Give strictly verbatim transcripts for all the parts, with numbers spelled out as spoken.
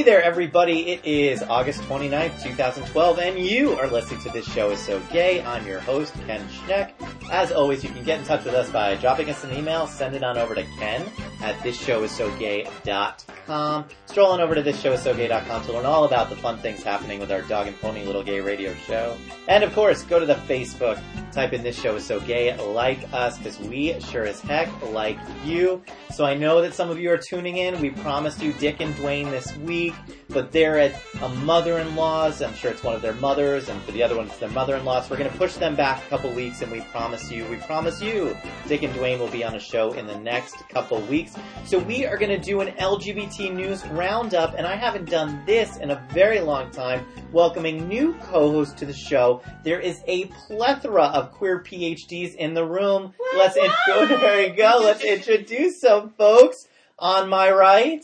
there, everybody. It is August twenty-ninth, twenty twelve, and you are listening to This Show Is So Gay. I'm your host, Ken Schneck. As always, you can get in touch with us by dropping us an email. Send it on over to Ken at this show is so gay dot com. Stroll on over to this show is so gay dot com to learn all about the fun things happening with our dog and pony little gay radio show. And, of course, go to the Facebook. Type in This Show Is So Gay. Like us, because we sure as heck like you. So I know that some of you are tuning in. We promised you Dick and Dwayne this week, but they're at a mother-in-law's. I'm sure it's one of their mothers, and for the other one, it's their mother-in-law's. We're going to push them back a couple weeks, and we promise you, we promise you, Dick and Dwayne will be on a show in the next couple weeks. So we are going to do an L G B T news roundup, and I haven't done this in a very long time, welcoming new co-hosts to the show. There is a plethora of queer P H Ds in the room. Let's intro- there you go. Let's introduce some folks. On my right,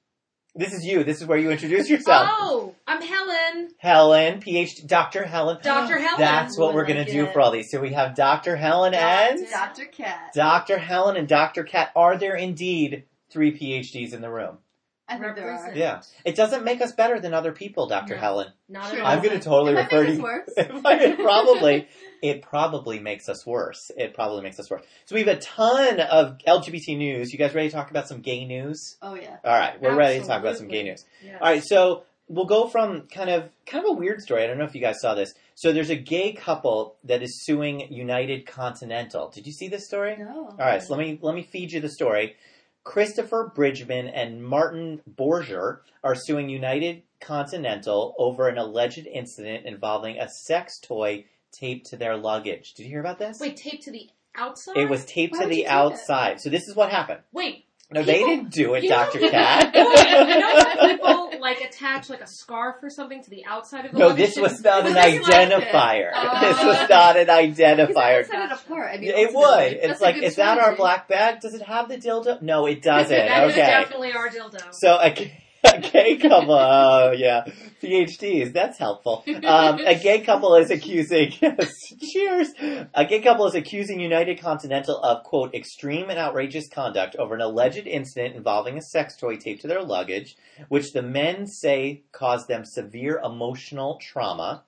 this is you. This is where you introduce yourself. Oh, I'm Helen. Helen, P H D, Doctor Helen. Doctor Helen. That's what we're going to do for all these. So we have Doctor Helen and Doctor Cat. Doctor Helen and Doctor Cat. Are there indeed three P H Ds in the room? I think there are. Yeah. It doesn't make us better than other people, Doctor No, Helen. Not Sure. at all. I'm going to totally It refer might to make you. us worse. It might- it probably, it probably makes us worse. It probably makes us worse. So we have a ton of L G B T news. You guys ready to talk about some gay news? Oh, yeah. All right, we're ready to talk about some gay Absolutely. news. Yes. All right, so we'll go from kind of kind of a weird story. I don't know if you guys saw this. So there's a gay couple that is suing United Continental. Did you see this story? No. All right, so let me let me feed you the story. Christopher Bridgman and Martin Borger are suing United Continental over an alleged incident involving a sex toy taped to their luggage. Did you hear about this? Wait, taped to the outside? It was taped Why to would you the do that? outside. So this is what happened. Wait. No, People- they didn't do it, you know- Doctor Cat. Wait, you know when people, like, attach, like, a scarf or something to the outside of the No, luggage? this was not an This is like identifier. it. This was Uh, not an Because I identifier. set it apart. I mean, It would. ultimately, It's that's a like, good is that our strategy. black bag? Does it have the dildo? No, it doesn't. That is Okay. definitely our dildo. So a, g- a gay couple, oh yeah, P H Ds, that's helpful. Um, a gay couple is accusing, cheers, a gay couple is accusing United Continental of, quote, extreme and outrageous conduct over an alleged incident involving a sex toy taped to their luggage, which the men say caused them severe emotional trauma.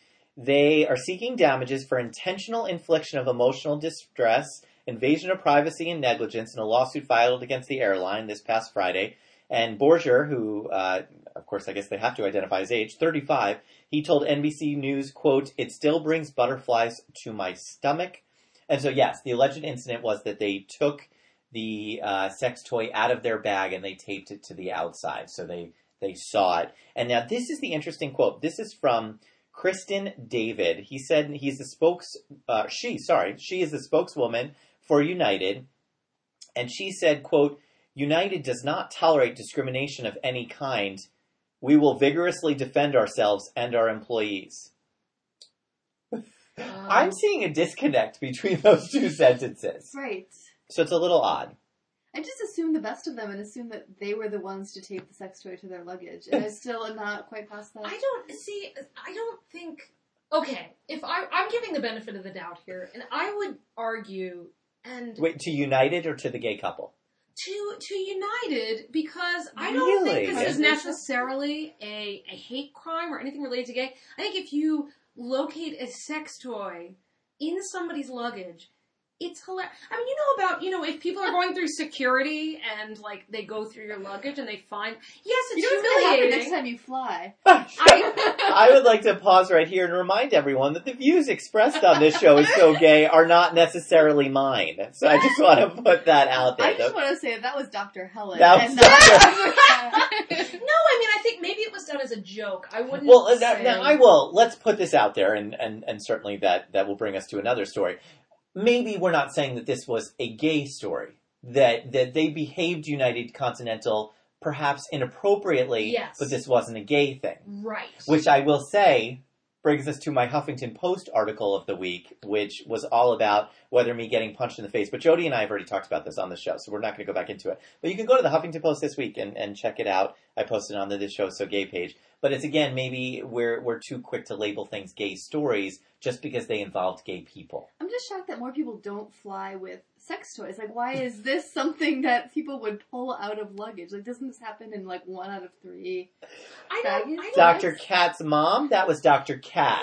They are seeking damages for intentional infliction of emotional distress, invasion of privacy, and negligence in a lawsuit filed against the airline this past Friday. And Borger, who, uh, of course, I guess they have to identify his age, thirty-five, he told N B C News, quote, it still brings butterflies to my stomach. And so, yes, the alleged incident was that they took the uh, sex toy out of their bag and they taped it to the outside. So they, they saw it. And now this is the interesting quote. This is from Kristen David. He said he's the spokes, uh, she, sorry, she is the spokeswoman for United. And she said, quote, United does not tolerate discrimination of any kind. We will vigorously defend ourselves and our employees. Um, I'm seeing a disconnect between those two sentences. Right. So it's a little odd. I just assumed the best of them and assumed that they were the ones to tape the sex toy to their luggage. And I still am not quite past that. I don't, see, I don't think, okay, if I, I'm giving the benefit of the doubt here, and I would argue, and Wait, to United or to the gay couple? to to United, because I don't Really? think this is Yeah. necessarily a, a hate crime or anything related to gay. I think if you locate a sex toy in somebody's luggage, it's hilarious. I mean, you know about, you know, if people are going through security and, like, they go through your luggage and they find, yes, it's You know what's going to happen humiliating. next time you fly? I would like to pause right here and remind everyone that the views expressed on this show is so gay are not necessarily mine. So I just want to put that out there. I just want to say that was Doctor Helen. That was and Doctor not- No, I mean, I think maybe it was done as a joke. I wouldn't Well, uh, say... now, now I will. Let's put this out there, and, and, and certainly that, that will bring us to another story. Maybe we're not saying that this was a gay story, that that they behaved United Continental perhaps inappropriately, Yes. but this wasn't a gay thing. Right. Which I will say, brings us to my Huffington Post article of the week, which was all about whether me getting punched in the face. But Jody and I have already talked about this on the show, so we're not going to go back into it. But you can go to the Huffington Post this week and, and check it out. I posted it on the This Show So Gay page. But it's, again, maybe we're we're too quick to label things gay stories just because they involved gay people. I'm just shocked that more people don't fly with sex toys. Like, why is this something that people would pull out of luggage? Like, doesn't this happen in, like, one out of three? I don't, I don't Doctor Kat's mom? That was Doctor Kat.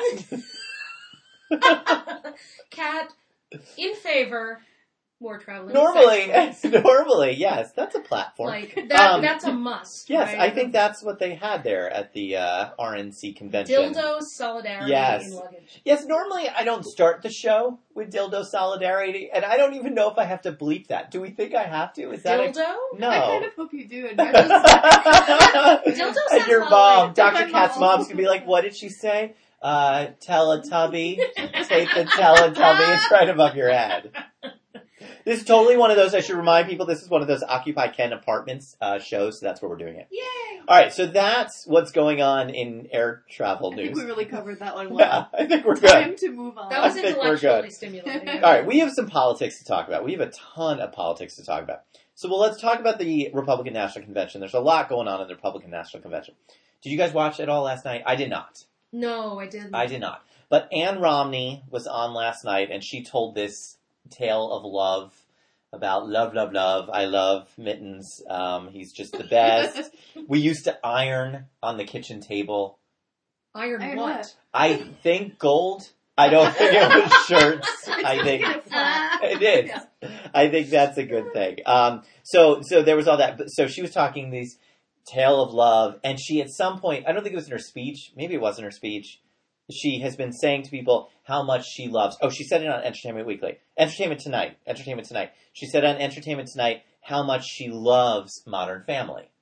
Kat, in favor, more traveling. Normally, sex toys. normally, yes, that's a platform. Like, that, Um, that's a must. Yes, right? I think that's what they had there at the uh, R N C convention. Dildo solidarity Yes. in luggage. Yes, normally I don't start the show with dildo solidarity, and I don't even know if I have to bleep that. Do we think I have to? Is that Dildo? A... No. I kind of hope you do. And you're just... Dildo And sounds your well mom, like- Doctor My Kat's mom. mom's gonna be like, what did she say? Uh, Teletubby, take the Teletubby and try to above your head. This is totally one of those, I should remind people, this is one of those Occupy Ken Apartments uh, shows, so that's where we're doing it. Yay! Alright, so that's what's going on in air travel I news. think we really covered that one Yeah, well. I think we're Time good. to move on. That was I think we're intellectually good. stimulating. Alright, we have some politics to talk about. We have a ton of politics to talk about. So, well, let's talk about the Republican National Convention. There's a lot going on in the Republican National Convention. Did you guys watch it all last night? I did not. No, I didn't. I did not. But Ann Romney was on last night, and she told this tale of love about love, love, love. I love Mittens. Um, he's just the best. We used to iron on the kitchen table. Iron, Iron what? what? I think gold. I don't think it was shirts. I think Get it flat. it is. I think that's a good thing. Um, so, so there was all that. So she was talking these tale of love, and she at some point, I don't think it was in her speech. Maybe it wasn't her speech. She has been saying to people how much she loves. Oh, she said it on Entertainment Weekly. Entertainment Tonight. Entertainment Tonight. She said on Entertainment Tonight how much she loves Modern Family.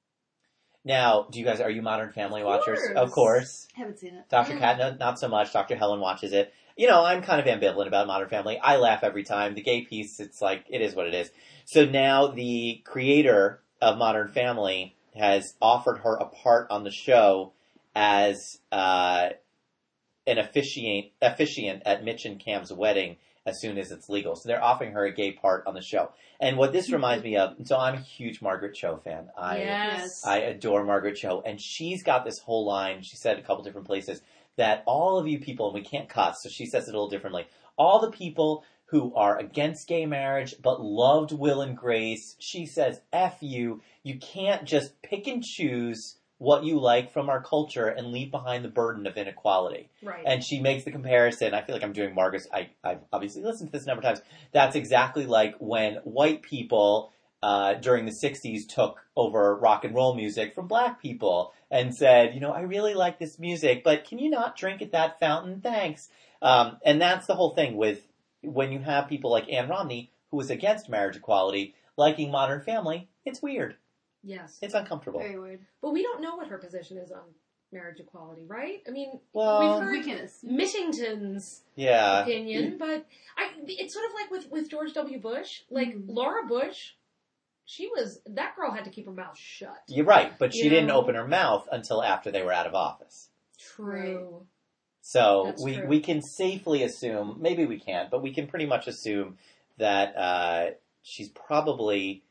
Now, do you guys, are you Modern Family watchers? course. Of course. Haven't seen it. Doctor Kat, no, not so much. Doctor Helen watches it. You know, I'm kind of ambivalent about Modern Family. I laugh every time. The gay piece, it's like, it is what it is. So now the creator of Modern Family has offered her a part on the show as uh, an officiant, officiant at Mitch and Cam's wedding as soon as it's legal. So they're offering her a gay part on the show. And what this reminds me of, so I'm a huge Margaret Cho fan. I, Yes. I adore Margaret Cho. And she's got this whole line, she said a couple different places, that all of you people, and we can't cuss, so she says it a little differently, all the people who are against gay marriage but loved Will and Grace, she says, F you, you can't just pick and choose what you like from our culture and leave behind the burden of inequality. Right. And she makes the comparison, I feel like I'm doing Margaret's, I, I've obviously listened to this a number of times, that's exactly like when white people uh, during the sixties took over rock and roll music from black people and said, you know, I really like this music, but can you not drink at that fountain? Thanks. Um, and that's the whole thing with when you have people like Ann Romney, who was against marriage equality, liking Modern Family, it's weird. Yes. It's uncomfortable. Very weird. But we don't know what her position is on marriage equality, right? I mean, Well, we've heard We can assume. Mittington's yeah. opinion, but I, it's sort of like with, with George W. Bush. Like, Mhm. Laura Bush, she was, that girl had to keep her mouth shut. You're right, but she You didn't know? open her mouth until after they were out of office. True. So That's we, true. we can safely assume, maybe we can't, but we can pretty much assume that uh, she's probably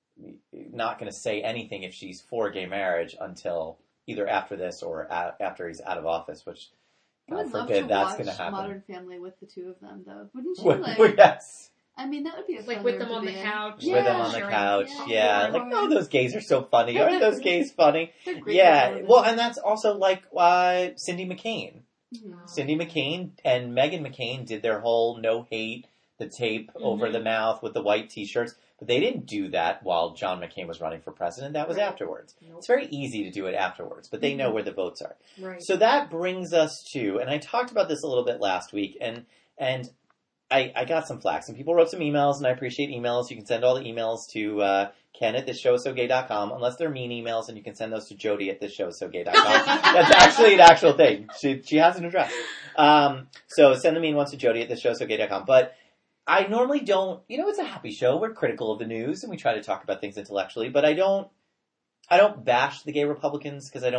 not going to say anything if she's for gay marriage until either after this or a- after he's out of office, which I God would love forbid to that's watch going to happen. Modern Family with the two of them, though. Wouldn't you? Well, Like, yes. I mean, that would be a Like fun with room them to on the be in. couch. Yeah. With them on the sharing- couch, Yeah. yeah. Yeah. Like, oh, those gays are so funny. Aren't those gays funny? They're great Yeah. television. Well, and that's also like uh, Cindy McCain. Mhm. Cindy McCain and Meghan McCain did their whole no hate, the tape over Mhm. the mouth with the white t-shirts, but they didn't do that while John McCain was running for president. That was Right. afterwards. Nope. It's very easy to do it afterwards, but they know Mhm. where the votes are. Right. So that brings us to, and I talked about this a little bit last week, and and I, I got some flack. Some people wrote some emails, and I appreciate emails. You can send all the emails to uh, Ken at this show is so gay dot com, unless they're mean emails, and you can send those to Jody at this show is so gay dot com. That's actually an actual thing. She she has an address. Um, so send the mean ones to Jody at this show is so gay dot com. But I normally don't, you know, it's a happy show. We're critical of the news, and we try to talk about things intellectually, but I don't, I don't bash the gay Republicans because I don't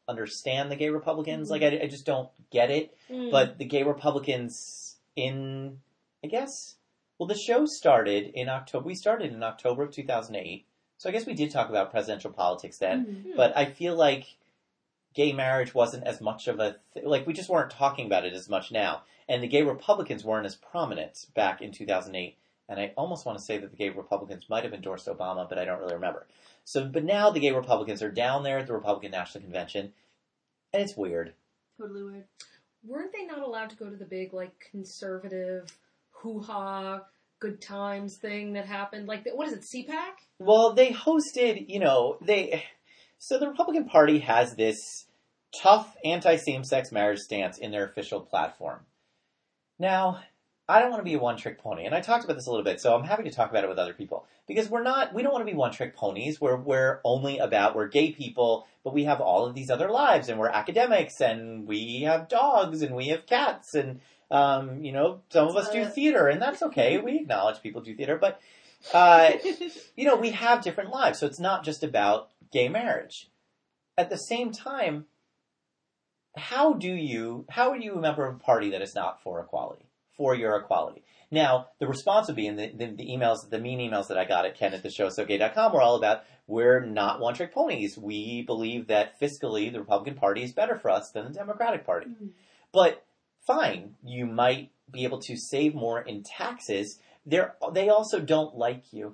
understand the gay Republicans. Like, I, I just don't get it. Mm. But the gay Republicans in, I guess, well, the show started in October. We started in October of two thousand eight. So I guess we did talk about presidential politics then. Mm-hmm. But I feel like gay marriage wasn't as much of a, th- like, we just weren't talking about it as much now. And the gay Republicans weren't as prominent back in two thousand eight. And I almost want to say that the gay Republicans might have endorsed Obama, but I don't really remember. So, but now the gay Republicans are down there at the Republican National Convention, and it's weird. Totally weird. Weren't they not allowed to go to the big, like, conservative, hoo-ha, good times thing that happened? Like, what is it, C PAC? Well, they hosted, you know, they... So the Republican Party has this tough anti-same-sex marriage stance in their official platform. Now, I don't want to be a one-trick pony, and I talked about this a little bit, so I'm happy to talk about it with other people. Because we're not, we don't want to be one-trick ponies. We're, we're only about, we're gay people, but we have all of these other lives, and we're academics, and we have dogs, and we have cats, and, um, you know, some of us do theater, and that's okay. We acknowledge people do theater, but, uh, you know, we have different lives, so it's not just about gay marriage. At the same time, how do you, how are you a member of a party that is not for equality? For your equality. Now, the response would be, and the, the, the emails, the mean emails that I got at ken at the show so gay dot com were all about, we're not one-trick ponies. We believe that fiscally the Republican Party is better for us than the Democratic Party. Mm-hmm. But fine, you might be able to save more in taxes. They're, they also don't like you.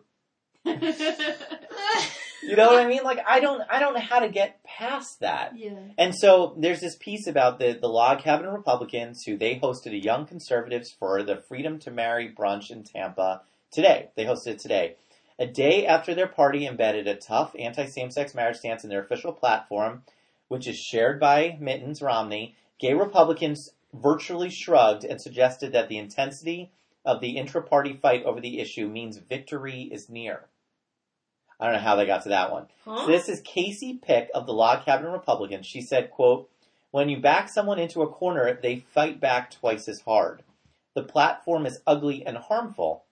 You know what I mean? Like, I don't, I don't know how to get past that. Yeah. And so there's this piece about the, the Log Cabin Republicans who they hosted a Young Conservatives for the Freedom to Marry brunch in Tampa today. They hosted it today. A day after their party embedded a tough anti-same-sex marriage stance in their official platform, which is shared by Mittens Romney, gay Republicans virtually shrugged and suggested that the intensity of the intra-party fight over the issue means victory is near. I don't know how they got to that one. Huh? So this is Casey Pick of the Log Cabin Republicans. She said, quote, when you back someone into a corner, they fight back twice as hard. The platform is ugly and harmful.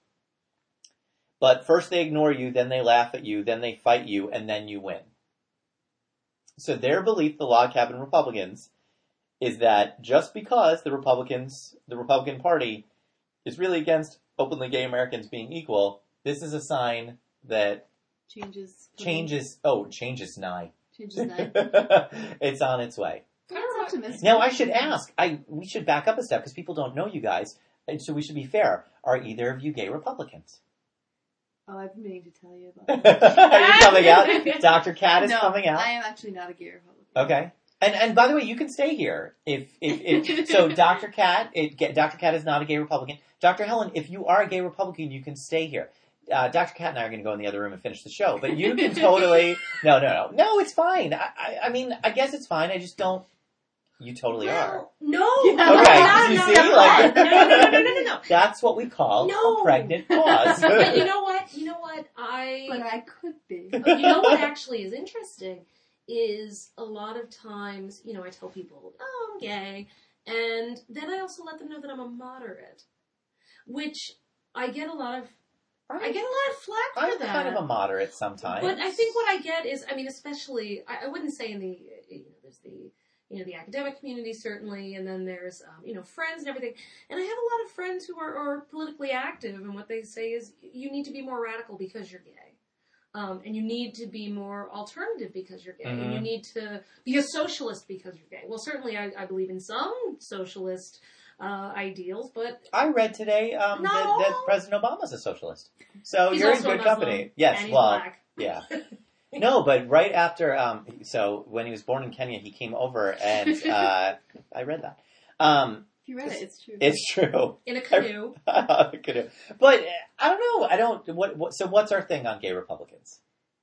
But first they ignore you, then they laugh at you, then they fight you, and then you win. So their belief, the Log Cabin Republicans, is that just because the Republicans, the Republican Party, is really against openly gay Americans being equal, this is a sign that Changes. Changes. Oh, changes nigh. Changes nigh. It's on its way. That's optimistic. Now I should ask. I we should back up a step because people don't know you guys, and so we should be fair. Are either of you gay Republicans? Oh, I've been meaning to tell you about that. Are you coming out? Doctor Cat is no, coming out. I am actually not a gay Republican. Okay. And and by the way, you can stay here if if, if so. Doctor Cat, it, Doctor Cat is not a gay Republican. Doctor Helen, if you are a gay Republican, you can stay here. Uh, Doctor Cat and I are going to go in the other room and finish the show, but you can totally, no, no, no, no, it's fine. I, I, I mean, I guess it's fine. I just don't, you totally well, are. No. Okay, no, you no, see, no, like, no, no, no, no, no, no. That's what we call no. a pregnant pause. But you know what? You know what? I. But I could be. You know what actually is interesting is a lot of times, you know, I tell people, oh, I'm gay, and then I also let them know that I'm a moderate, which I get a lot of. I get a lot of flack for I'm that. kind of a moderate sometimes. But I think what I get is, I mean, especially, I, I wouldn't say in the, you know, there's the, you know, the academic community certainly, and then there's, um, you know, friends and everything. And I have a lot of friends who are, are politically active, and what they say is, you need to be more radical because you're gay. Um, and you need to be more alternative because you're gay. Mm-hmm. And you need to be a socialist because you're gay. Well, certainly I, I believe in some socialist Uh, ideals, but I read today um, that, that President Obama's a socialist, so he's you're in also good a company. Yes, and he's well, black. Yeah, no, but right after, um, so when he was born in Kenya, he came over, and uh, I read that. Um, if you read it, it's true. It's true in a canoe. a canoe, but I don't know. I don't. What, what? So what's our thing on gay Republicans?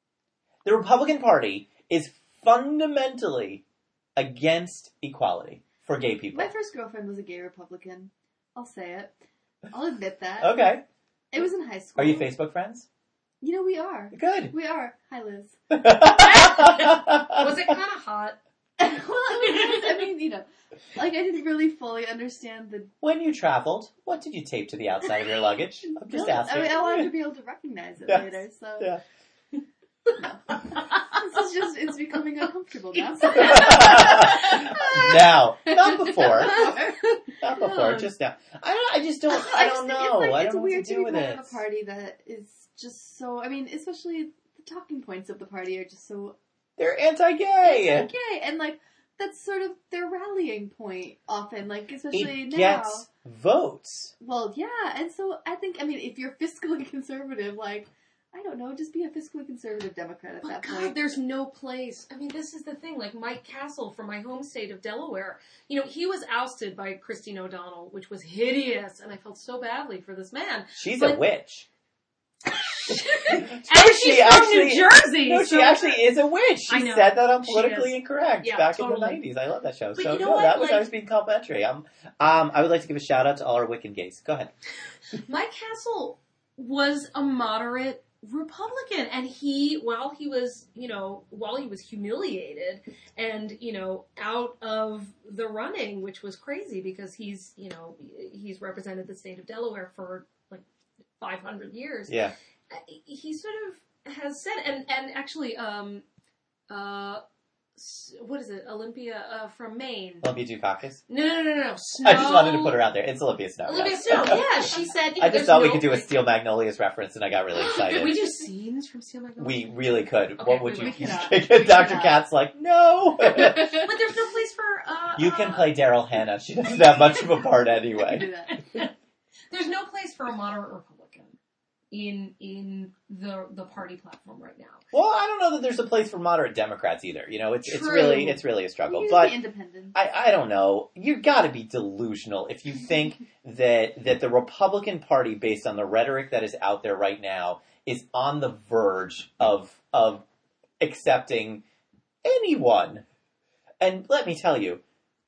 The Republican Party is fundamentally against equality. For gay people. My first girlfriend was a gay Republican. I'll say it. I'll admit that. Okay. It was in high school. Are you Facebook friends? You know, we are. Good. We are. Hi, Liz. Was it kind of hot? Well, I mean, I mean, you know, like I didn't really fully understand the... When you traveled, what did you tape to the outside of your luggage? I'm just really? asking. I mean, I wanted to be able to recognize it yes. later, so... Yeah. This is just, it's becoming uncomfortable now. now, not before. Not before, just now. I don't. I just don't. I, I don't just think know. It's like, I it's don't know weird what to to do be with part it. of a party that is just so. I mean, especially the talking points of the party are just so They're anti-gay. gay, and like that's sort of their rallying point often. Like especially It now. gets votes. Well, yeah, and so I think I mean if you're fiscally conservative, like I don't know, just be a fiscally conservative Democrat at But that God, point. there's no place. I mean, this is the thing. Like Mike Castle from my home state of Delaware, you know, he was ousted by Christine O'Donnell, which was hideous, and I felt so badly for this man. She's But- a witch. And No, she's from New Jersey. No, so she actually is a witch. She I know. said that on She Politically is. Incorrect Yeah, back in totally. the nineties. I love that show. But so you know no, what? that was I Like- was being complimentary. Um, um, I would like to give a shout out to all our Wiccan gays. Go ahead. Mike Castle was a moderate Republican, and he, while he was, you know, while he was humiliated and, you know, out of the running, which was crazy because he's, you know, he's represented the state of Delaware for like five hundred years. Yeah. He sort of has said, and, and actually, um, uh, s- what is it, Olympia uh, from Maine? Olympia Dukakis. No, no, no, no, no. Snow. I just wanted to put her out there. It's Olympia Snow. Olympia yes. Snow, yeah. She said, you know, I just there's thought we no could do a place- Steel Magnolias reference, and I got really excited. Could we do scenes from Steel Magnolias? We really could. Okay, what would we you? cannot. Doctor We cannot. Kat's like, no. But there's no place for. Uh, You can uh, play Daryl Hannah. She doesn't have much of a part I can anyway. do that. There's no place for a moderate Republican in in the the party platform right now. Well, I don't know that there's a place for moderate Democrats either. You know, it's it's True. really it's really a struggle. You can But be independent. I, I don't know. You got to be delusional if you think that that the Republican Party, based on the rhetoric that is out there right now, is on the verge of of accepting anyone. And let me tell you,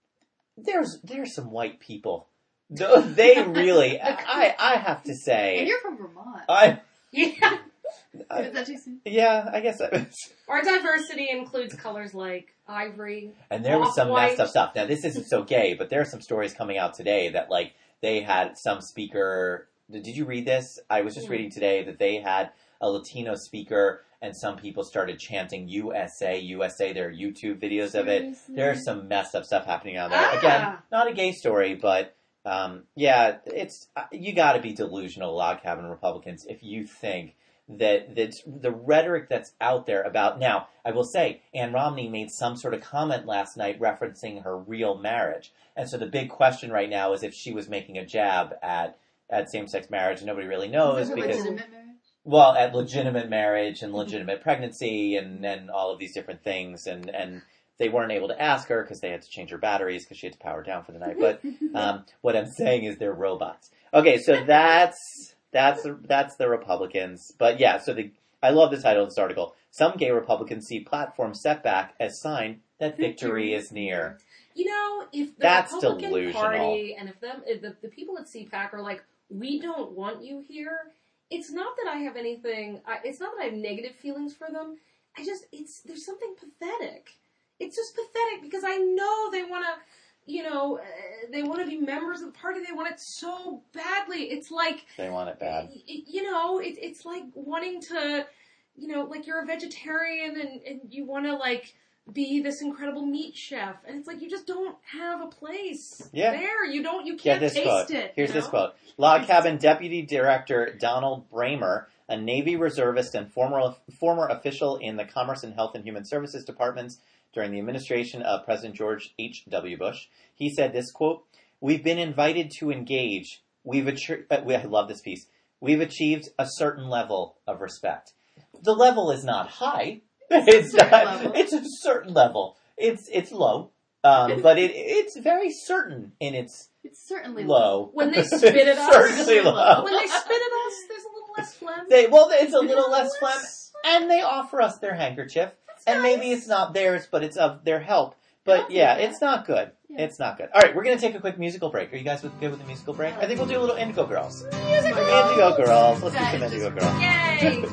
there's there's some white people. Th- They really, I I have to And say, you're from Vermont. I, Yeah. I Is that too soon? yeah, I guess that was. Our diversity includes colors like ivory. And there was some Off-white. messed up stuff. Now, this isn't so gay, but there are some stories coming out today that, like, they had some speaker. Did you read this? I was just Mm. reading today that they had a Latino speaker, and some people started chanting U S A, U S A. There are YouTube videos of it. Seriously? There's some messed up stuff happening out there. Ah. Again, not a gay story, but um, yeah, it's uh, you got to be delusional, log cabin Republicans, if you think that that the rhetoric that's out there about. Now, I will say, Ann Romney made some sort of comment last night referencing her real marriage, and so the big question right now is if she was making a jab at at same-sex marriage, and nobody really knows Is it because. legitimate marriage? Well, at legitimate marriage and legitimate pregnancy and, and all of these different things. And, and they weren't able to ask her because they had to change her batteries because she had to power down for the night. But um, what I'm saying is they're robots. Okay, so that's that's that's the Republicans. But yeah, so the I love the title of this article. Some gay Republicans see platform setback as sign that victory is near. You know, if the That's Republican delusional. Party and if them if the, the people at C PAC are like, we don't want you here. It's not that I have anything. I, it's not that I have negative feelings for them. I just it's there's something pathetic. It's just pathetic because I know they want to, you know, uh, they want to be members of the party. They want it so badly. It's like They want it bad. y- y- you know, it, it's like wanting to, you know, like you're a vegetarian and and you want to like be this incredible meat chef, and it's like you just don't have a place Yeah. there. You don't. You Get can't this taste quote. it. Here's you this know? quote. Log Cabin Deputy Director Donald Bramer, a Navy reservist and former former official in the Commerce and Health and Human Services departments during the administration of President George H W. Bush. He said this, quote, "We've been invited to engage. We've achieved, uh, I love this piece. We've achieved a certain level of respect. The level is not high. It's certain not, level. it's a certain level. It's it's low. Um, but it it's very certain in its It's certainly low. When they spit at us, Certainly low. when they spit at us, there's a little less phlegm. They well, it's a There's little less phlegm, and they offer us their handkerchief, and maybe nice. it's not theirs, but it's of their help. But I'll take yeah, that. it's not good. Yeah. It's not good. All right, we're gonna take a quick musical break. Are you guys with, good with the musical break? I think we'll do a little Indigo Girls. Music Indigo Girls. Let's do That some is Indigo just- Girls. Yay!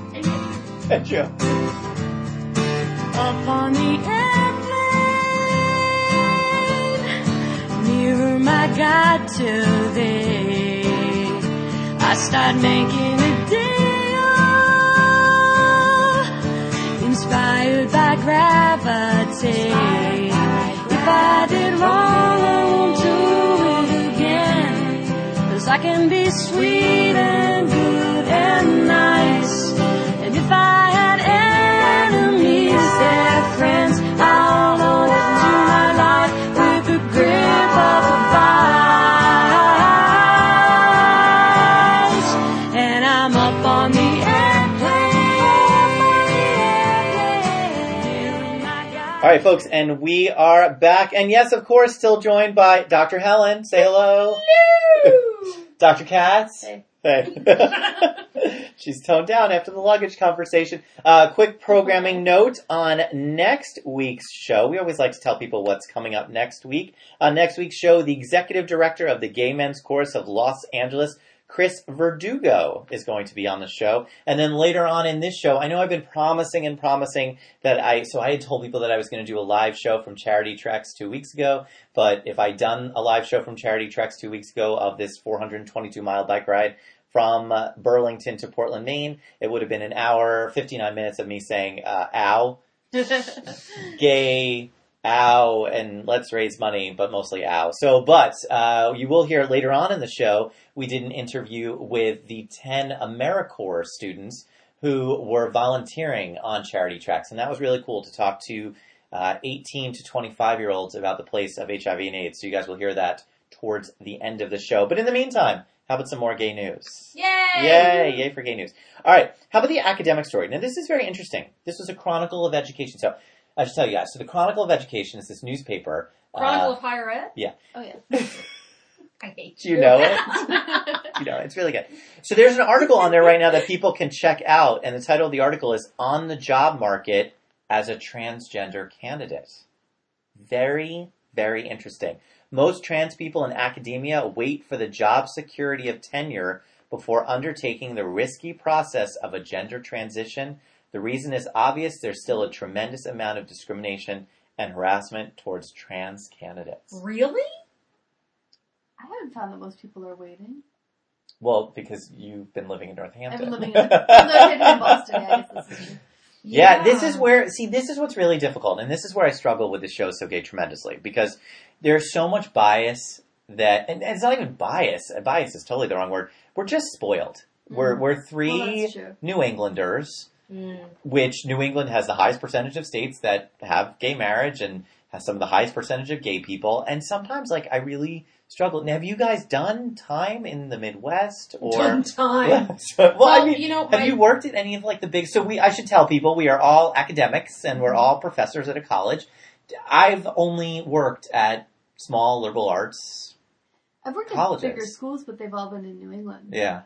Thank you. Up on the airplane, nearer my God today, I start making a deal, inspired by gravity. If I did wrong, I can be sweet and good and nice. And if I had enemies, they're friends. I'll hold into my life with the grip of a vice. And I'm up on the airplane. All right, folks, and we are back. And yes, of course, still joined by Doctor Helen. Say hello. Hello. Doctor Katz. Hey. Hey. She's toned down after the luggage conversation. Uh, quick programming note on next week's show. We always like to tell people what's coming up next week. On next week's show, the executive director of the Gay Men's Chorus of Los Angeles, Chris Verdugo, is going to be on the show. And then later on in this show, I know I've been promising and promising that I, so I had told people that I was going to do a live show from Charity Treks two weeks ago. But if I'd done a live show from Charity Treks two weeks ago of this four hundred twenty-two mile bike ride from uh, Burlington to Portland, Maine, it would have been an hour, fifty-nine minutes of me saying, uh, ow, gay, ow, and let's raise money, but mostly ow. So, but uh, you will hear later on in the show, we did an interview with the ten AmeriCorps students who were volunteering on Charity Treks. And that was really cool to talk to uh, eighteen to twenty-five-year-olds about the place of H I V and AIDS. So you guys will hear that towards the end of the show. But in the meantime, how about some more gay news? Yay! Yay! Yay for gay news. All right. How about the academic story? Now, this is very interesting. This was a Chronicle of Education. So I should tell you guys. So the Chronicle of Education is this newspaper. Chronicle uh, of Higher Ed? Yeah. Oh yeah. I hate Do you know it? You know, it's really good. So there's an article on there right now that people can check out, and the title of the article is On the Job Market as a Transgender Candidate. Very, very interesting. Most trans people in academia wait for the job security of tenure before undertaking the risky process of a gender transition. The reason is obvious. There's still a tremendous amount of discrimination and harassment towards trans candidates. Really? I haven't found that most people are waiting. Well, because you've been living in I've Northampton. been living in, I'm living in Boston. Yeah, I guess this is true. Yeah, this is where, see, this is what's really difficult, and this is where I struggle with the show So Gay tremendously, because there's so much bias that, and it's not even bias, bias is totally the wrong word, we're just spoiled. Mm. We're we're Well, three that's true. New Englanders, Mm. which New England has the highest percentage of states that have gay marriage, and has some of the highest percentage of gay people, and sometimes, like, I really struggle. Now, have you guys done time in the Midwest? Or Done time. well, Well, I mean, you know, have my- you worked at any of like the big? So we, I should tell people, we are all academics and we're all professors at a college. I've only worked at small liberal arts. I've worked Colleges. at bigger schools, but they've all been in New England. Yeah,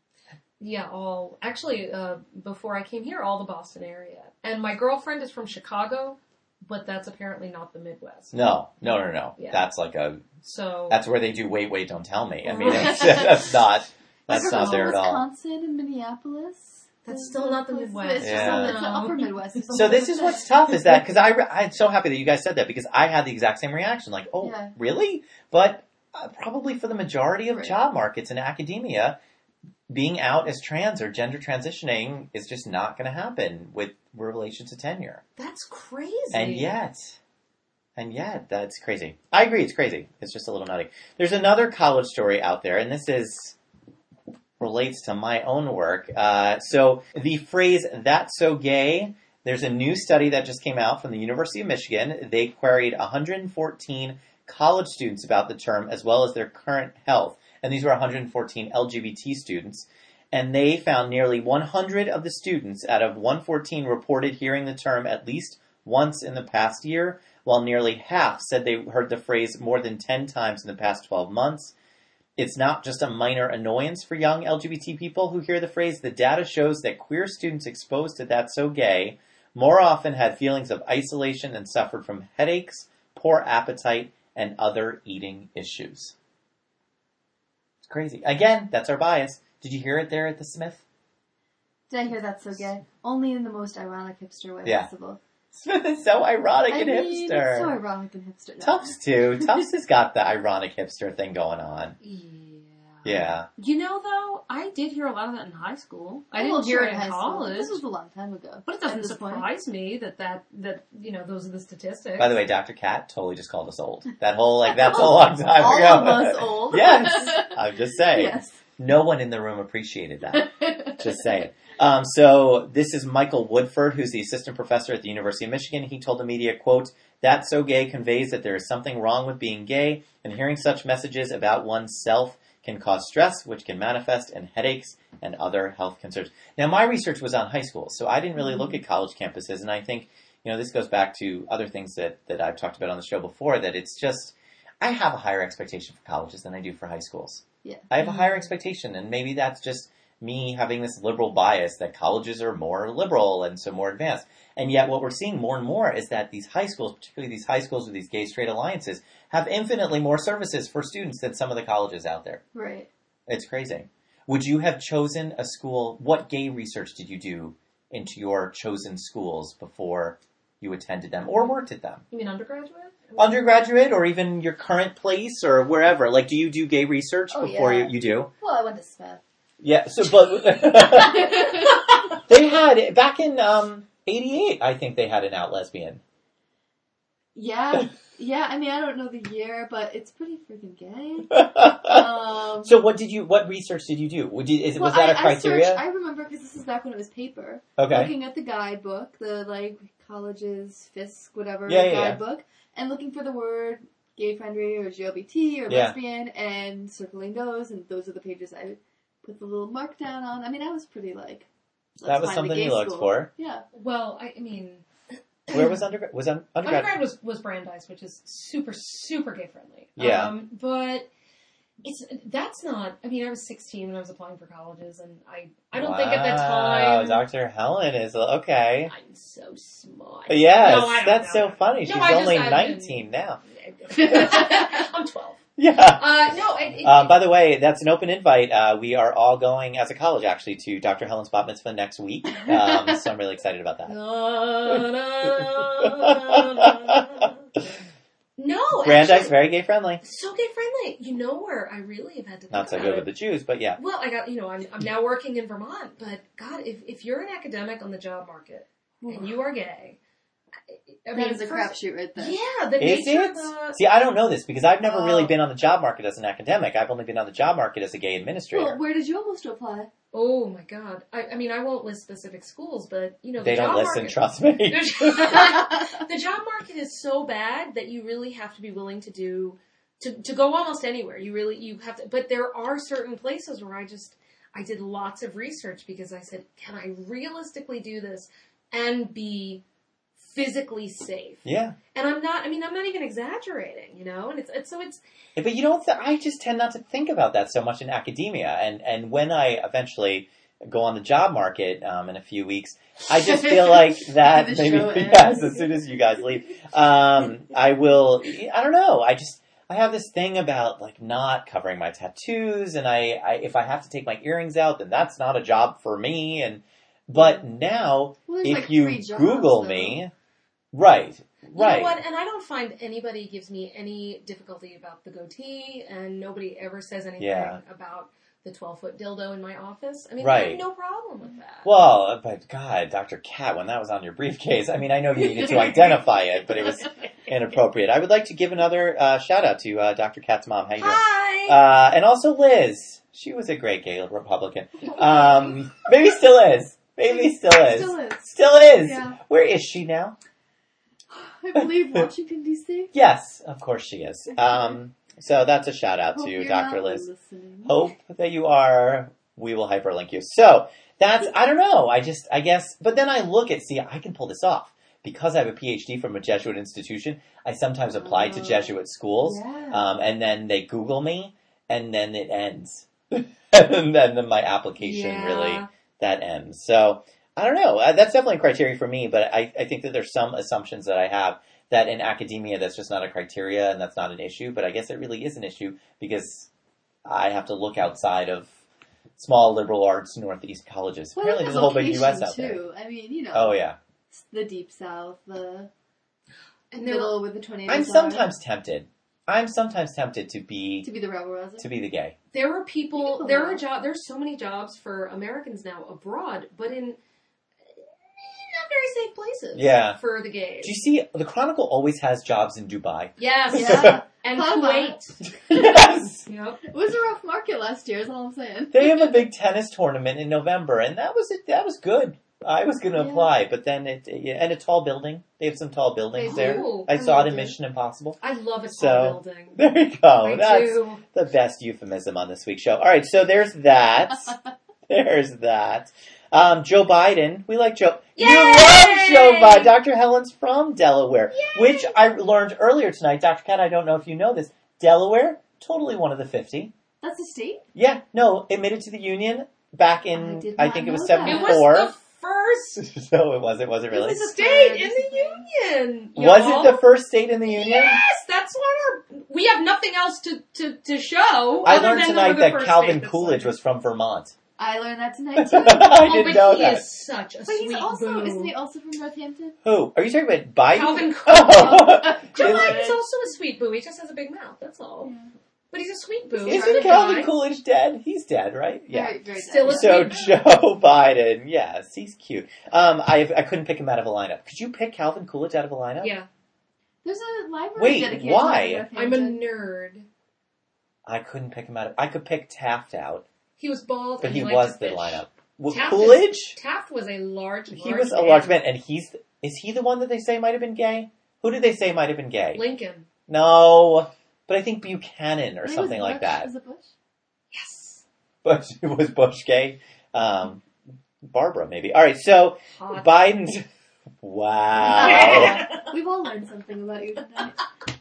Yeah, all actually uh, before I came here, all the Boston area, and my girlfriend is from Chicago, but that's apparently not the Midwest. no, no, no, no. Yeah. That's like a. So That's where they do. Wait, wait, don't tell me. I mean, it's, that's not. That's not there at all. Wisconsin and Minneapolis. That's Is still the not the place- Midwest. It's, just Yeah. on- it's the upper Midwest. It's So on this the is side. what's tough is that, because I, re- I'm so happy that you guys said that, because I had the exact same reaction, like, oh, Yeah. really? But uh, probably for the majority of Right. job markets in academia, being out as trans or gender transitioning is just not going to happen with relation to tenure. that's crazy. And yet, and yet, that's crazy. I agree, it's crazy. It's just a little nutty. There's another college story out there, and this is relates to my own work. Uh, so the phrase, that's so gay, there's a new study that just came out from the University of Michigan. They queried one hundred fourteen college students about the term as well as their current health. And these were one hundred fourteen L G B T students. And they found nearly one hundred of the students out of one hundred fourteen reported hearing the term at least once in the past year, while nearly half said they heard the phrase more than ten times in the past twelve months. It's not just a minor annoyance for young L G B T people who hear the phrase. The data shows that queer students exposed to That's So Gay more often had feelings of isolation and suffered from headaches, poor appetite, and other eating issues. It's crazy. Again, that's our bias. Did you hear it there at the Smith? Did I hear That's So Gay? Only in the most ironic hipster way Yeah. possible. Smith is so ironic I and mean, hipster. it's so ironic and hipster. No. Tufts too. Tufts has got the ironic hipster thing going on. yeah. Yeah. You know, though, I did hear a lot of that in high school. I Well, didn't hear sure, it in high school. college. This was a long time ago. But it At doesn't this point. surprise me that, that, that, you know, those are the statistics. By the way, Doctor Cat totally just called us old. That whole, like, that's a long time All ago. of us old. Yes. I'm just saying. Yes. No one in the room appreciated that. Just saying. Um, so this is Michael Woodford, who's the assistant professor at the University of Michigan. He told the media, quote, "That's so gay conveys that there is something wrong with being gay, and hearing such messages about oneself can cause stress, which can manifest in headaches and other health concerns." Now, my research was on high schools, so I didn't really look at college campuses, and I think, you know, this goes back to other things that, that I've talked about on the show before, that it's just, I have a higher expectation for colleges than I do for high schools. Yeah. I have a higher expectation, and maybe that's just me having this liberal bias that colleges are more liberal and so more advanced. And yet what we're seeing more and more is that these high schools, particularly these high schools with these gay-straight alliances, have infinitely more services for students than some of the colleges out there. Right. It's crazy. Would you have chosen a school, what gay research did you do into your chosen schools before you attended them or worked at them? You mean undergraduate? Undergraduate or even your current place or wherever? Like, do you do gay research Oh, before yeah. you, you do? Well, I went to Smith. Yeah, so, but they had, back in um, eighty-eight, I think they had an out lesbian. Yeah. Yeah, I mean, I don't know the year, but it's pretty freaking gay. Um, So what did you, what research did you do? Would you, is, well, was that I, a criteria? I, searched, I remember because this is back when it was paper. Okay. Looking at the guidebook, the, like, college's Fisk, whatever, Yeah, yeah, yeah. guidebook, and looking for the word gay friendly or G L B T or Yeah. lesbian and circling those, and those are the pages I put the little mark down on. I mean, I was pretty, like, let's That was find the something gay you looked school. for. Yeah. Well, I, I mean, Where was undergrad? Was un- undergrad? undergrad was, was Brandeis, which is super, super gay friendly. Yeah. Um, but it's, that's not, I mean, I was sixteen when I was applying for colleges, and I, I don't think at that Wow, time. Doctor Helen is, okay. I'm so smart. Yes, No, I don't that's know. so funny. No, She's I just- only I've nineteen been- now. I'm twelve. Yeah. Uh, no, it, it, Um, by the way, that's an open invite. Uh, we are all going as a college, actually, to Doctor Helen's bat mitzvah next week. Um, so I'm really excited about that. No, Brandeis, actually, very gay friendly. so gay friendly. You know where I really have had to think Not so about good it. with the Jews, but yeah. Well, I got, you know, I'm, I'm now working in Vermont, but God, if, if you're an academic on the job market and you are gay, I, I That mean, is a first- crapshoot right there. Yeah, the Is nature it? of the, See, I don't know this because I've never Oh. really been on the job market as an academic. I've only been on the job market as a gay administrator. Well, where did you almost apply? oh my God. I, I mean, I won't list specific schools, but, you know, the they don't job listen, market, trust me. the job market is so bad that you really have to be willing to do, to, to go almost anywhere. You really, you have to, but there are certain places where I just, I did lots of research because I said, can I realistically do this and be physically safe? Yeah. And I'm not, I mean, I'm not even exaggerating, you know, and it's, it's so it's, But you don't, th- I just tend not to think about that so much in academia. And, and when I eventually go on the job market um, in a few weeks, I just feel like that The maybe, show ends. yes, as soon as you guys leave, um, I will, I don't know, I just, I have this thing about like not covering my tattoos, and I, I if I have to take my earrings out, then that's not a job for me. And, but now, Well, there's, if like, you three jobs, Google though. me, right, right. You know what? And I don't find anybody gives me any difficulty about the goatee, and nobody ever says anything Yeah. about the twelve-foot dildo in my office. I mean, I Right. have no problem with that. Well, but God, Doctor Cat, when that was on your briefcase, I mean, I know you needed to identify it, but it was inappropriate. I would like to give another uh, shout out to uh, Doctor Cat's mom. How you doing? Hi! Uh, and also Liz. She was a great gay Republican. Um, maybe still is. Maybe still is. Still is. Still is. Yeah. Where is she now? I believe Washington, D C Yes, of course she is. Um, so that's a shout out Hope to you're Doctor not Liz. listening. Hope that you are. We will hyperlink you. So that's, I don't know. I just, I guess, but then I look at, see, I can pull this off. Because I have a P H D from a Jesuit institution, I sometimes apply to Oh. Jesuit schools, Yeah. um, and then they Google me, and then it ends. And then my application Yeah. really, that ends. So, I don't know. Uh, That's definitely a criteria for me, but I, I think that there's some assumptions that I have that in academia that's just not a criteria and that's not an issue, but I guess it really is an issue because I have to look outside of small liberal arts northeast colleges. Well, Apparently look there's at a whole big U S location, out there. too. I mean, you know. Oh yeah. The deep south, the And there middle with the tornadoes. I'm are. sometimes tempted I'm sometimes tempted to be To be the rebel rouser. to be the gay. There are You people. can There pull are it job. There's so many jobs for Americans now abroad, but in not very safe places. Yeah. For the gays. Do you see, the Chronicle always has jobs in Dubai. Yes. Yeah. And Papa. Kuwait. Yes! Yep. It was a rough market last year, is all I'm saying. They have a big tennis tournament in November, and that was it. That was good. I was going to Yeah. apply, but then it, yeah, and a tall building. They have some tall buildings They there. do. I I saw it love in it. Mission Impossible. I love a tall So- building. There you go. I That's do. the best euphemism on this week's show. All right, so there's that. There's that. Um, Joe Biden. We like Joe. Yay! You love Joe Biden. Doctor Helen's from Delaware, Yay! which I learned earlier tonight. Doctor Kat, I don't know if you know this. Delaware, totally one of the fifty. That's a state? Yeah, no, admitted to the Union back I in, did I, not think it was know that. It seventy-four. was the first No, it was. It wasn't really. It was a state third in or the something. Union. Was y'all. it the first state in the Union? Yes, that's what our. We have nothing else to, to, to show. I other learned than tonight we're the that first Calvin state that's Coolidge like- was from Vermont. I learned that tonight too. I Oh, didn't but know he that. is such a But sweet he's also, boo. isn't he also from Northampton? Who? Are you talking about Biden? Calvin Oh. Joe Is- Biden's also a sweet boo. He just has a big mouth. That's all. Yeah. But he's a sweet boo. Isn't Isn't Good Calvin guy. Coolidge dead? He's dead, right? Yeah. Very, very Still dead, a So sweet- Joe Biden, yes, he's cute. Um, I I couldn't pick him out of a lineup. Could you pick Calvin Coolidge out of a lineup? Yeah, There's a library Wait, dedicated why? to I'm a Northampton. nerd. I couldn't pick him out of. I could pick Taft out, He was bald, but and he liked was to the fish. lineup. Well, Taft Coolidge, Is, Taft was a large, large he was a man. large man, and he's is he the one that they say might have been gay? Who did they say might have been gay? Lincoln. No, but I think Buchanan or Maybe it something was like Bush. that. Was it Bush? Yes. But was Bush gay? Um, Barbara, maybe. All right, so Hot. Biden's. Wow. We've all learned something about you tonight.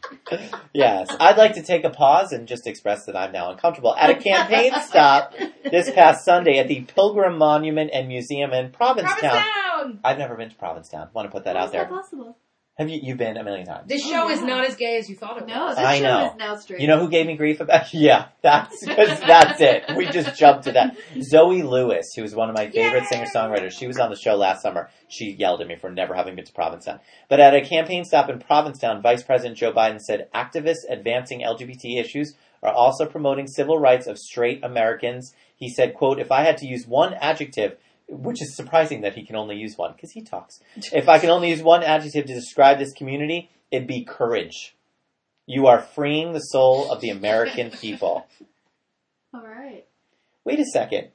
Yes, I'd like to take a pause and just express that I'm now uncomfortable. At a campaign stop this past Sunday at the Pilgrim Monument and Museum in Provincetown. Provincetown! I've never been to Provincetown. Want to put that How out is there. that possible? Have you? You've been a million times. This Oh, show is yeah. not as gay as you thought it No, was. this I show know. is now straight. You know who gave me grief about? Yeah, that's because that's it. We just jumped to that. Zoe Lewis, who was one of my favorite Yay! singer-songwriters, she was on the show last summer. She yelled at me for never having been to Provincetown. But at a campaign stop in Provincetown, Vice President Joe Biden said activists advancing L G B T issues are also promoting civil rights of straight Americans. He said, quote, if I had to use one adjective, which is surprising that he can only use one, because he talks. If I can only use one adjective to describe this community, it'd be courage. You are freeing the soul of the American people. All right. Wait a second.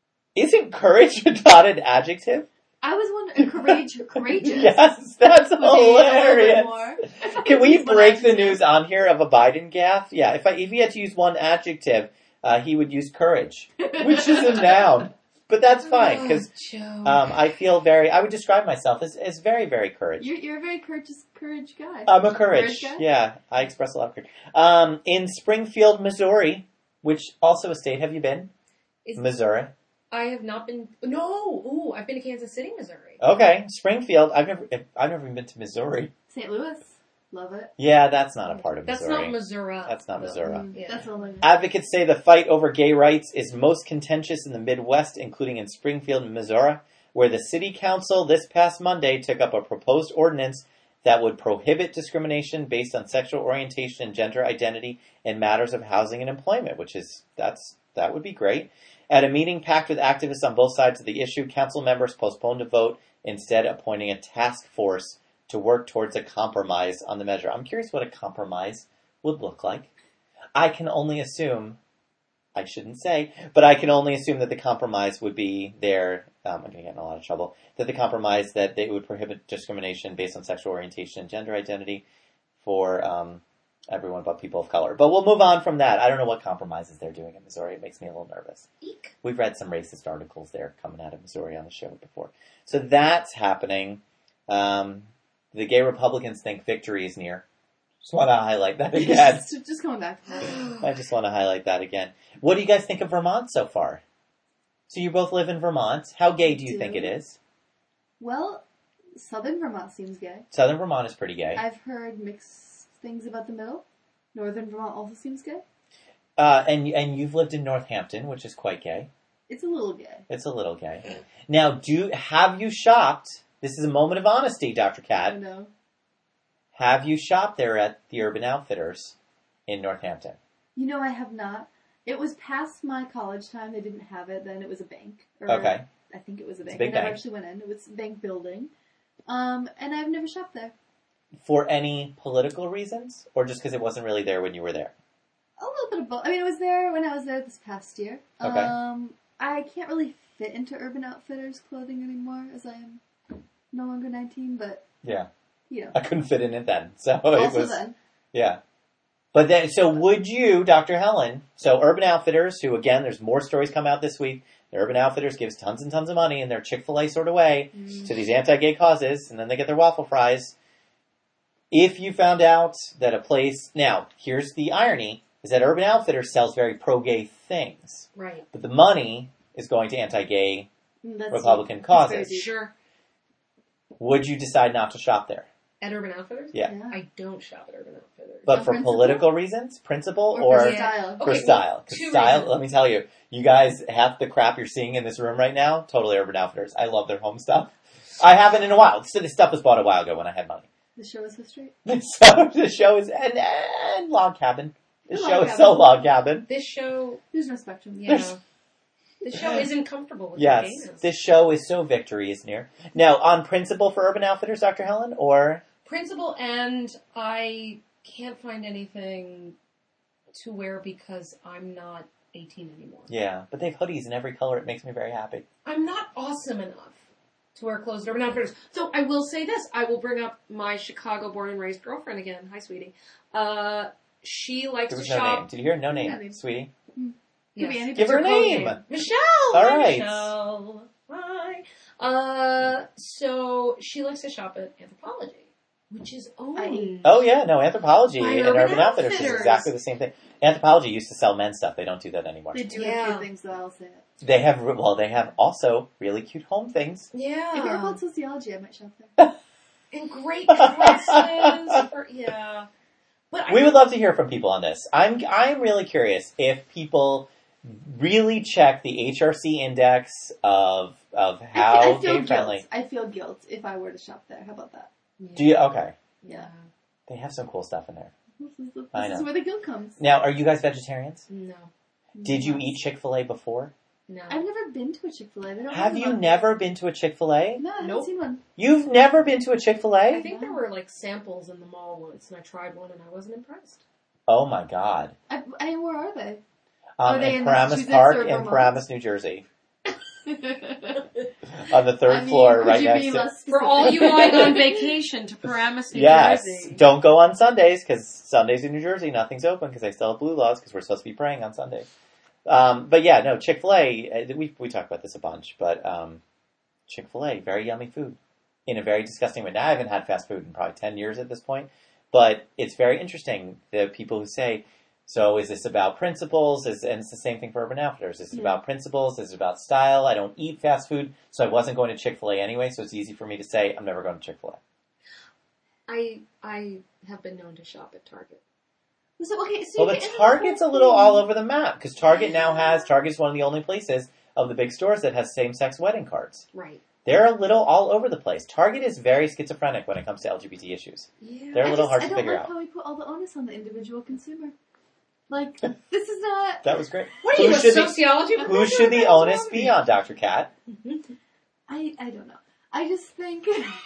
Isn't courage not an adjective? I was wondering, courage, courageous. Yes, that's would be a little bit hilarious. more. Can we Use one break the adjective. news on here of a Biden gaffe? Yeah, if I, if he had to use one adjective, uh, he would use courage, which is a noun. But that's fine, because Oh, Joe. um, I feel very, I would describe myself as, as very, very courage. You're, you're a very courageous, courage guy. I'm a courage. Courage guy? Yeah, I express a lot of courage. Um, in Springfield, Missouri, which also a state, have you been? Is- Missouri. I have not been. No, ooh, I've been to Kansas City, Missouri. Okay, Springfield. I've never, I've never even been to Missouri. Saint Louis. Love it. Yeah, that's not a part of That's Missouri. not Missouri. That's not though. Missouri. Mm, Yeah. That's all I know. Advocates say the fight over gay rights is most contentious in the Midwest, including in Springfield, Missouri, where the city council this past Monday took up a proposed ordinance that would prohibit discrimination based on sexual orientation and gender identity in matters of housing and employment, which is, that's, that would be great. At a meeting packed with activists on both sides of the issue, council members postponed a vote, instead appointing a task force to work towards a compromise on the measure. I'm curious what a compromise would look like. I can only assume, I shouldn't say, but I can only assume that the compromise would be there, um, I'm going to get in a lot of trouble, that the compromise that they would prohibit discrimination based on sexual orientation and gender identity for um, everyone but people of color. But we'll move on from that. I don't know what compromises they're doing in Missouri. It makes me a little nervous. Eek. We've read some racist articles there coming out of Missouri on the show before. So that's happening. Um, the gay Republicans think victory is near. Just want to highlight that again. just, just coming back to that. I just want to highlight that again. What do you guys think of Vermont so far? So you both live in Vermont. How gay do you Do. think it is? Well, Southern Vermont seems gay. Southern Vermont is pretty gay. I've heard mixed things about the middle. Northern Vermont also seems gay. Uh, and and you've lived in Northampton, which is quite gay. It's a little gay. It's a little gay. Now, do have you shopped? This is a moment of honesty, Doctor I Cat. know. Have you shopped there at the Urban Outfitters in Northampton? You know, I have not. It was past my college time. They didn't have it. Then it was a bank. Or Okay. I think it was a bank. a big I never bank. actually went in. It was a bank building. Um, and I've never shopped there. For any political reasons? Or just because it wasn't really there when you were there? A little bit of both. I mean, it was there when I was there this past year. Okay. Um, I can't really fit into Urban Outfitters clothing anymore as I am no longer nineteen, but, Yeah. you know. I couldn't fit in it then. So it Also was, then. yeah. But then, so would you, Doctor Helen, so Urban Outfitters, who again, there's more stories come out this week, the Urban Outfitters gives tons and tons of money in their Chick-fil-A sort of way Mm. to these anti-gay causes, and then they get their waffle fries. If you found out that a place, now, here's the irony, is that Urban Outfitters sells very pro-gay things, Right. but the money is going to anti-gay That's Republican that's causes. very deep. Sure. Would you decide not to shop there? At Urban Outfitters? Yeah. Yeah. I don't shop at Urban Outfitters. But For for principle? political reasons, principle, Or or for Yeah. style. for Okay, style. well, 'Cause two style, reasons. let me tell you, you guys, half the crap you're seeing in this room right now, totally Urban Outfitters. I love their home stuff. I haven't in a while. So this stuff was bought a while ago when I had money. The show is so straight. So the show is, and, and Log Cabin. The The show Log is Cabin. so Log Cabin. This show, There's no spectrum. yeah. There's- This show isn't comfortable with Yes, the gayness. this show is so victory is near. Now, on principle for Urban Outfitters, Doctor Helen, or? Principal, and I can't find anything to wear because I'm not eighteen anymore. Yeah, but they have hoodies in every color. It makes me very happy. I'm not awesome enough to wear clothes at Urban Outfitters. So I will say this. I will bring up my Chicago born and raised girlfriend again. Hi, sweetie. Uh, she likes There to was no shop. name. Did you hear? No name, No name. sweetie. Could be Yes. any Give her a picture code name. Michelle! All Hi, right. Michelle. Hi. Uh, so she likes to shop at Anthropology, which is owned. Oh yeah, no, Anthropology By and Urban Urban Outfitters is Outfitters. exactly the same thing. Anthropology used to sell men's stuff. They don't do that anymore. They do Yeah. a few things, though, I'll say it. They have, well, they have also really cute home things. Yeah. If it were called sociology, I might shop there. And great dresses. for, yeah. But I We would love to hear from people on this. I'm, I'm really curious if people really check the H R C index of, of I, how fe- I feel gay guilt. friendly. I feel guilt if I were to shop there. How about that? Do you, okay. Yeah. They have some cool stuff in there. This is, the, I this is know. where the guilt comes. Now, are you guys vegetarians? No. Did you Yes. eat Chick-fil-A before? No. I've never been to a Chick-fil-A. They don't Have you one. never been to a Chick-fil-A? No, I haven't Nope. seen one. You've never been to a I Chick-fil-A? think there were like samples in the mall once, and I tried one, and I wasn't impressed. Oh my god. I, I, where are they? Um, Are they in in Paramus Massachusetts Park or in Vermont? Paramus, New Jersey. I On the third mean, floor, could right you next be to... less For all you specific? going on vacation to Paramus, New Yes. Jersey. Don't go on Sundays, because Sundays in New Jersey, nothing's open, because they still have blue laws, because we're supposed to be praying on Sundays. Um, but yeah, no, Chick-fil-A, uh, we, we talk about this a bunch, but um, Chick-fil-A, very yummy food. In a very disgusting way. Now, I haven't had fast food in probably ten years at this point, but it's very interesting, the people who say, so is this about principles? Is, and it's the same thing for Urban Outfitters. Is it Yeah. about principles? Is it about style? I don't eat fast food, so I wasn't going to Chick-fil-A anyway, so it's easy for me to say, I'm never going to Chick-fil-A. I I have been known to shop at Target. So, okay, so Well, you the get into Target's a whole little thing. all over the map, because Target now has, Target's one of the only places of the big stores that has same-sex wedding cards. Right. They're a little all over the place. Target is very schizophrenic when it comes to L G B T issues. Yeah. They're a I little just- hard I to don't figure like out. how we put all the onus on the individual consumer. Like, this is not... That was great. What are you, Who a should the- sociology Who professor? should the That's onus wrong with be you? on, Doctor Cat? I, I don't know. I just think...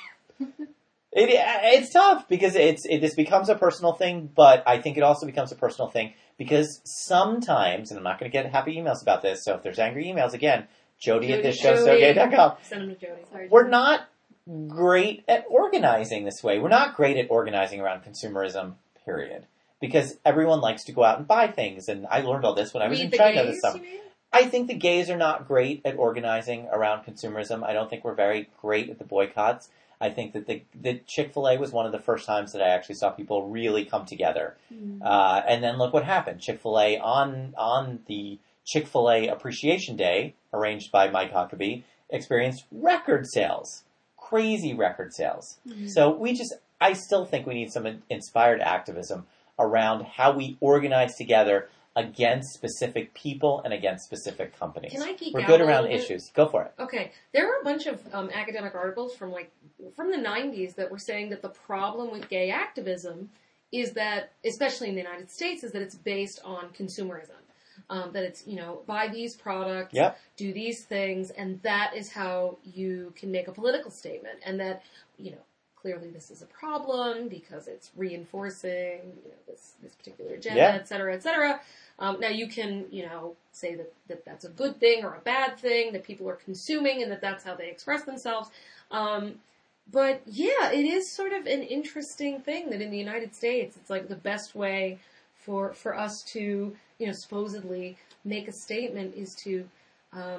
It, it's tough because it's it, this becomes a personal thing, but I think it also becomes a personal thing because sometimes, and I'm not going to get happy emails about this, so if there's angry emails, again, Jody at Jody, this show, so Jody. gay dot com. Send them to Jody. Sorry. We're not great at organizing this way. We're not great at organizing around consumerism, period. Because everyone likes to go out and buy things, and I learned all this when I was Read in the China gays, this summer. you mean? I think the gays are not great at organizing around consumerism. I don't think we're very great at the boycotts. I think that the, the Chick-fil-A was one of the first times that I actually saw people really come together. Mm. Uh, and then look what happened. Chick-fil-A on on the Chick-fil-A Appreciation Day, arranged by Mike Huckabee, experienced record sales. Crazy record sales. Mhm. So we just, I still think we need some in- inspired activism around how we organize together against specific people and against specific companies. Can I geek We're out good a around little bit? issues. Go for it. Okay, there were a bunch of um, academic articles from like from the nineties that were saying that the problem with gay activism is that, especially in the United States, is that it's based on consumerism. Um, that it's, you know, buy these products, Yep. do these things, and that is how you can make a political statement. And that, you know, clearly this is a problem because it's reinforcing, you know, this, this particular agenda, Yeah. et cetera, et cetera. Um, now you can, you know, say that, that that's a good thing or a bad thing, that people are consuming and that that's how they express themselves. Um, but yeah, it is sort of an interesting thing that in the United States, it's like the best way for, for us to, you know, supposedly make a statement is to, um,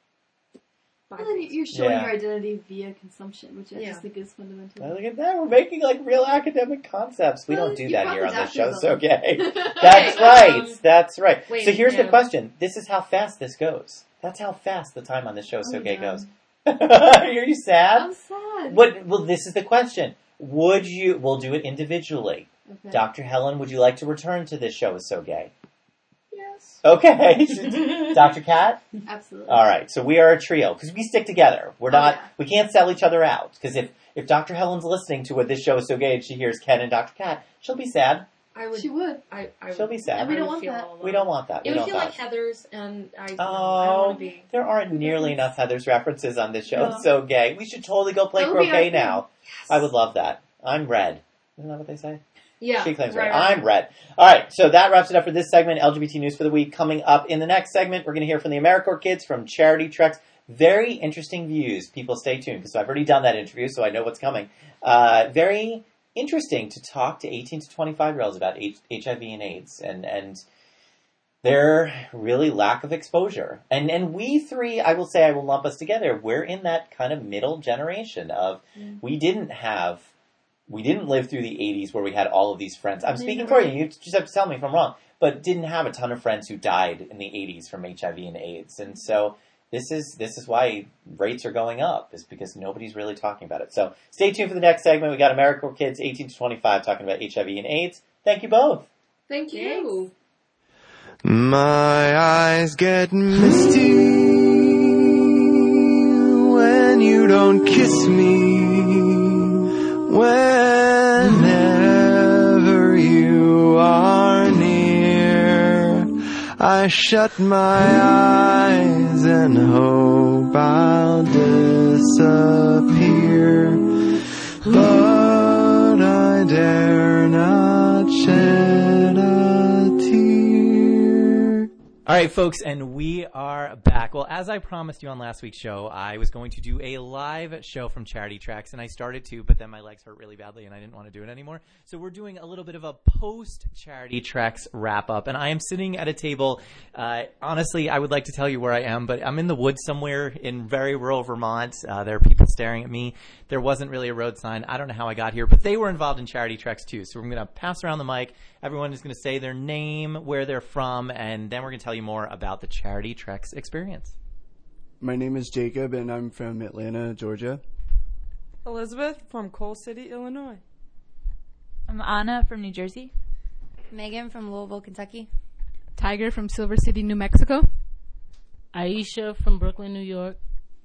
buy Well, then things. you're showing Yeah. your identity via consumption, which I Yeah. just think is fundamental. Well, look at that. We're making like real academic concepts. We Well, don't do you that brought here the on this show. doctors So on. gay. That's Okay, right. um, That's right. wait, so here's the yeah. question. This is how fast this goes. That's how fast the time on this show So Oh, Gay yeah. goes. Are you sad? I'm sad. What? Well, this is the question. Would you? We'll do it individually. Okay. Doctor Helen, would you like to return to this show Is So Gay? Yes. Okay. Doctor Cat? Absolutely. All right. So we are a trio because we stick together. We're Oh, not. yeah. We can't sell each other out because if if Doctor Helen's listening to what this show Is So Gay and she hears Ken and Doctor Cat, she'll be sad. I would, She would. I, I She'll would, be sad. And we I don't would want feel that. all We alone. don't want that. It we would don't feel want like Heather's, and I, no, I don't Oh, want to be. there aren't nearly enough Heather's references on this show. No. It's so gay. We should totally go play That would be our croquet thing. now. I would love that. I'm red. Isn't that what they say? Yeah, She claims right, red. right. I'm red. All right, so that wraps it up for this segment, L G B T News for the Week. Coming up in the next segment, we're going to hear from the AmeriCorps kids from Charity Treks. Very interesting views. People stay tuned because I've already done that interview, so I know what's coming. Uh, very interesting to talk to eighteen to twenty-five-year-olds about H- HIV and AIDS and, and their really lack of exposure. And and we three, I will say, I will lump us together. We're in that kind of middle generation of we didn't have, we didn't live through the eighties where we had all of these friends. I'm speaking for you. You just have to tell me if I'm wrong. But didn't have a ton of friends who died in the eighties from H I V and AIDS. And so this is this is why rates are going up, is because nobody's really talking about it. So stay tuned for the next segment. We got AmeriCorps kids eighteen to twenty-five talking about H I V and AIDS. Thank you both. Thank you. My eyes get misty when you don't kiss me. Whenever you are near, I shut my eyes and hope I'll disappear. But I dare not shed a tear. All right, folks, and we are back. Well, as I promised you on last week's show, I was going to do a live show from Charity Tracks, and I started to, but then my legs hurt really badly, and I didn't want to do it anymore. So we're doing a little bit of a post-Charity Tracks wrap-up, and I am sitting at a table. Uh, honestly, I would like to tell you where I am, but I'm in the woods somewhere in very rural Vermont. Uh, there are people staring at me. There wasn't really a road sign. I don't know how I got here, but they were involved in Charity Tracks too. So we're going to pass around the mic. Everyone is going to say their name, where they're from, and then we're going to tell you more about the Charity Treks experience. My name is Jacob, and I'm from Atlanta, Georgia. Elizabeth from Coal City, Illinois. I'm Anna from New Jersey. Megan from Louisville, Kentucky. Tiger from Silver City, New Mexico. Aisha from Brooklyn, New York.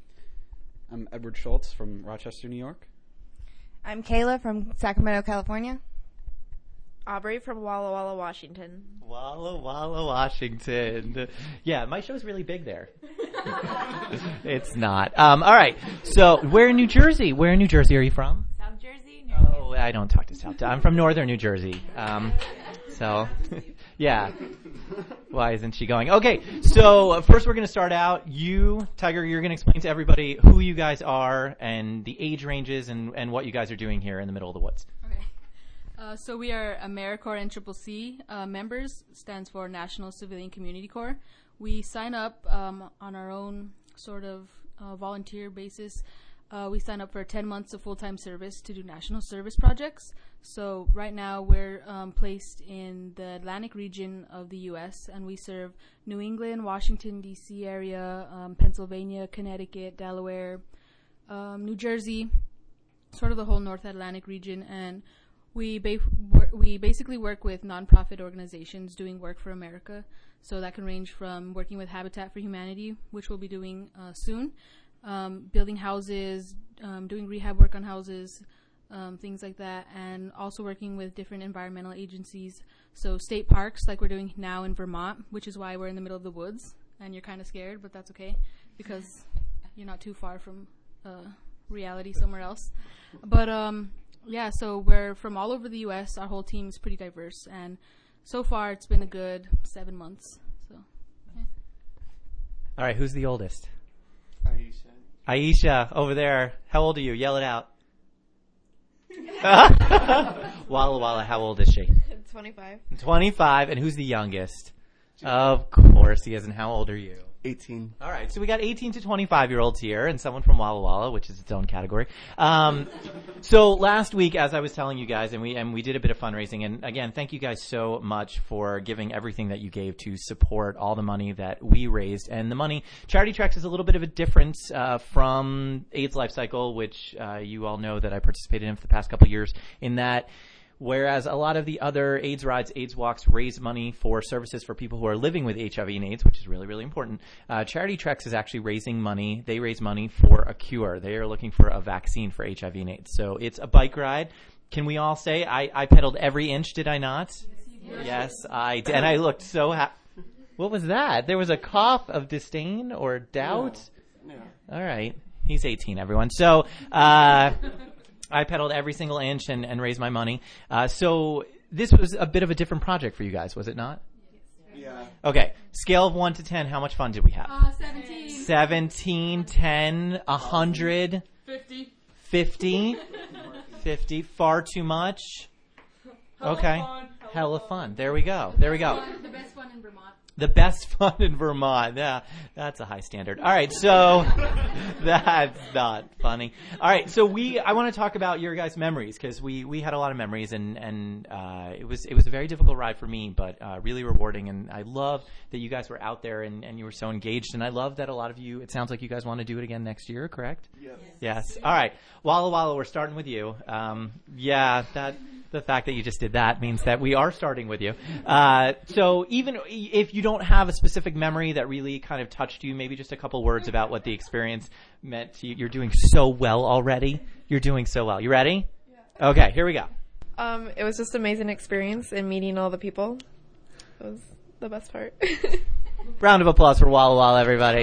I'm Edward Schultz from Rochester, New York. I'm Kayla from Sacramento, California. Aubrey from Walla Walla, Washington. Walla Walla, Washington. Yeah, my show's really big there. It's not. Um, all right. So, where in New Jersey? Where in New Jersey are you from? South Jersey. New oh, I don't talk to South. I'm from northern New Jersey. Um, so, yeah. Why isn't she going? Okay. So, uh, first we're going to start out. You, Tiger, you're going to explain to everybody who you guys are and the age ranges and, and what you guys are doing here in the middle of the woods. Uh, so we are AmeriCorps N C C C uh, members, stands for National Civilian Community Corps. We sign up um, on our own sort of uh, volunteer basis. Uh, we sign up for ten months of full-time service to do national service projects. So right now we're um, placed in the Atlantic region of the U S and we serve New England, Washington, D C area, um, Pennsylvania, Connecticut, Delaware, um, New Jersey, sort of the whole North Atlantic region. And We ba- we basically work with nonprofit organizations doing work for America. So that can range from working with Habitat for Humanity, which we'll be doing uh, soon, um, building houses, um, doing rehab work on houses, um, things like that, and also working with different environmental agencies. So state parks, like we're doing now in Vermont, which is why we're in the middle of the woods, and you're kind of scared, but that's okay because you're not too far from uh, reality somewhere else. But um, yeah, so we're from all over the U S. Our whole team is pretty diverse, and so far it's been a good seven months. So, yeah. All right, who's the oldest? Aisha. Aisha, over there. How old are you? Yell it out. Walla Walla, how old is she? twenty-five. twenty-five, and who's the youngest? Of course he is, and how old are you? eighteen. All right, so we got eighteen to twenty-five year olds here, and someone from Walla Walla, which is its own category. Um, so last week, as I was telling you guys, and we and we did a bit of fundraising, and again, thank you guys so much for giving everything that you gave to support all the money that we raised. And the money, Charity Tracks is a little bit of a difference uh, from AIDS Life Cycle, which uh, you all know that I participated in for the past couple of years, in that whereas a lot of the other AIDS rides, AIDS walks raise money for services for people who are living with H I V and AIDS, which is really, really important. Uh, Charity Treks is actually raising money. They raise money for a cure. They are looking for a vaccine for H I V and AIDS. So it's a bike ride. Can we all say I, I pedaled every inch, did I not? Yes, yes I did. And I looked so happy. What was that? There was a cough of disdain or doubt? No. No. All right. He's eighteen, everyone. So, uh... I pedaled every single inch and, and raised my money. Uh, so this was a bit of a different project for you guys, was it not? Yeah. Okay. Scale of one to ten, how much fun did we have? Uh, seventeen. seventeen, ten, one hundred. fifty. fifty. fifty. Far too much. Hella Okay. fun, hella Hella fun. There we go. There we go. The best fun in Vermont. The best fun in Vermont. Yeah, that's a high standard. All right, so that's not funny. All right, so we I want to talk about your guys' memories because we, we had a lot of memories and and uh, it was it was a very difficult ride for me, but uh, really rewarding. And I love that you guys were out there and, and you were so engaged. And I love that a lot of you. It sounds like you guys want to do it again next year, correct? Yes. Yes. All right, Walla Walla, we're starting with you. Um, yeah, that. The fact that you just did that means that we are starting with you. Uh, so even if you don't have a specific memory that really kind of touched you, maybe just a couple words about what the experience meant to you. You're doing so well already. You're doing so well. You ready? Yeah. Okay, here we go. Um, it was just an amazing experience and meeting all the people. It was the best part. Round of applause for Walla Walla, everybody.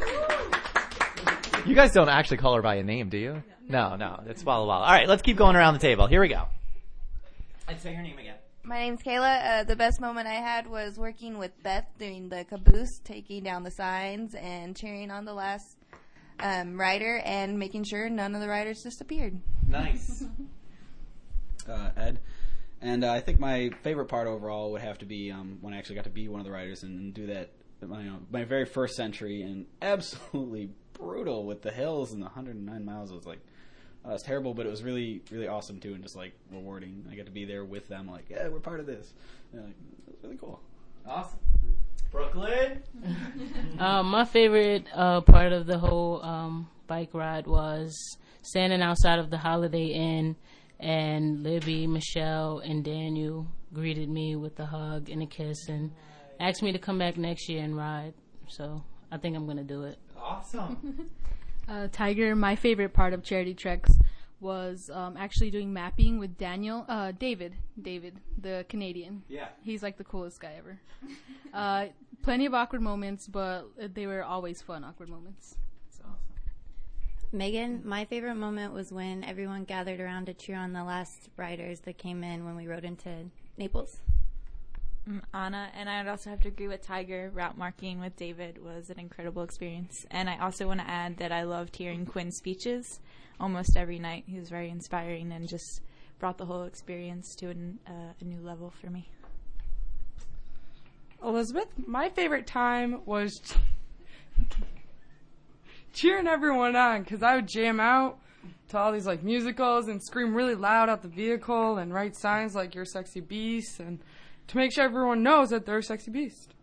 You guys don't actually call her by a name, do you? No, no, it's Walla Walla. All right, let's keep going around the table. Here we go. I'd say her name again. My name's Kayla. Uh, the best moment I had was working with Beth doing the caboose, taking down the signs and cheering on the last um, rider and making sure none of the riders disappeared. Nice. uh, Ed. And uh, I think my favorite part overall would have to be um, when I actually got to be one of the riders and do that, you know, my very first century, and absolutely brutal with the hills and the one hundred nine miles. It was like, Uh, it was terrible, but it was really, really awesome too, and just like rewarding. I got to be there with them, like, yeah, we're part of this. And, like, it was really cool. Awesome. Brooklyn. um, my favorite uh, part of the whole um, bike ride was standing outside of the Holiday Inn, and Libby, Michelle, and Daniel greeted me with a hug and a kiss, and asked me to come back next year and ride. So I think I'm gonna do it. Awesome. Uh, Tiger, my favorite part of Charity Treks was um, actually doing mapping with Daniel, uh, David, David, the Canadian. Yeah. He's like the coolest guy ever. uh, plenty of awkward moments, but they were always fun, awkward moments. So. Megan, my favorite moment was when everyone gathered around to cheer on the last riders that came in when we rode into Naples. I'm Anna, and I'd also have to agree with Tiger. Route marking with David was an incredible experience. And I also want to add that I loved hearing Quinn's speeches almost every night. He was very inspiring and just brought the whole experience to an, uh, a new level for me. Elizabeth, my favorite time was cheering everyone on because I would jam out to all these like musicals and scream really loud out the vehicle and write signs like "You're a sexy beast" and to make sure everyone knows that they're a sexy beast.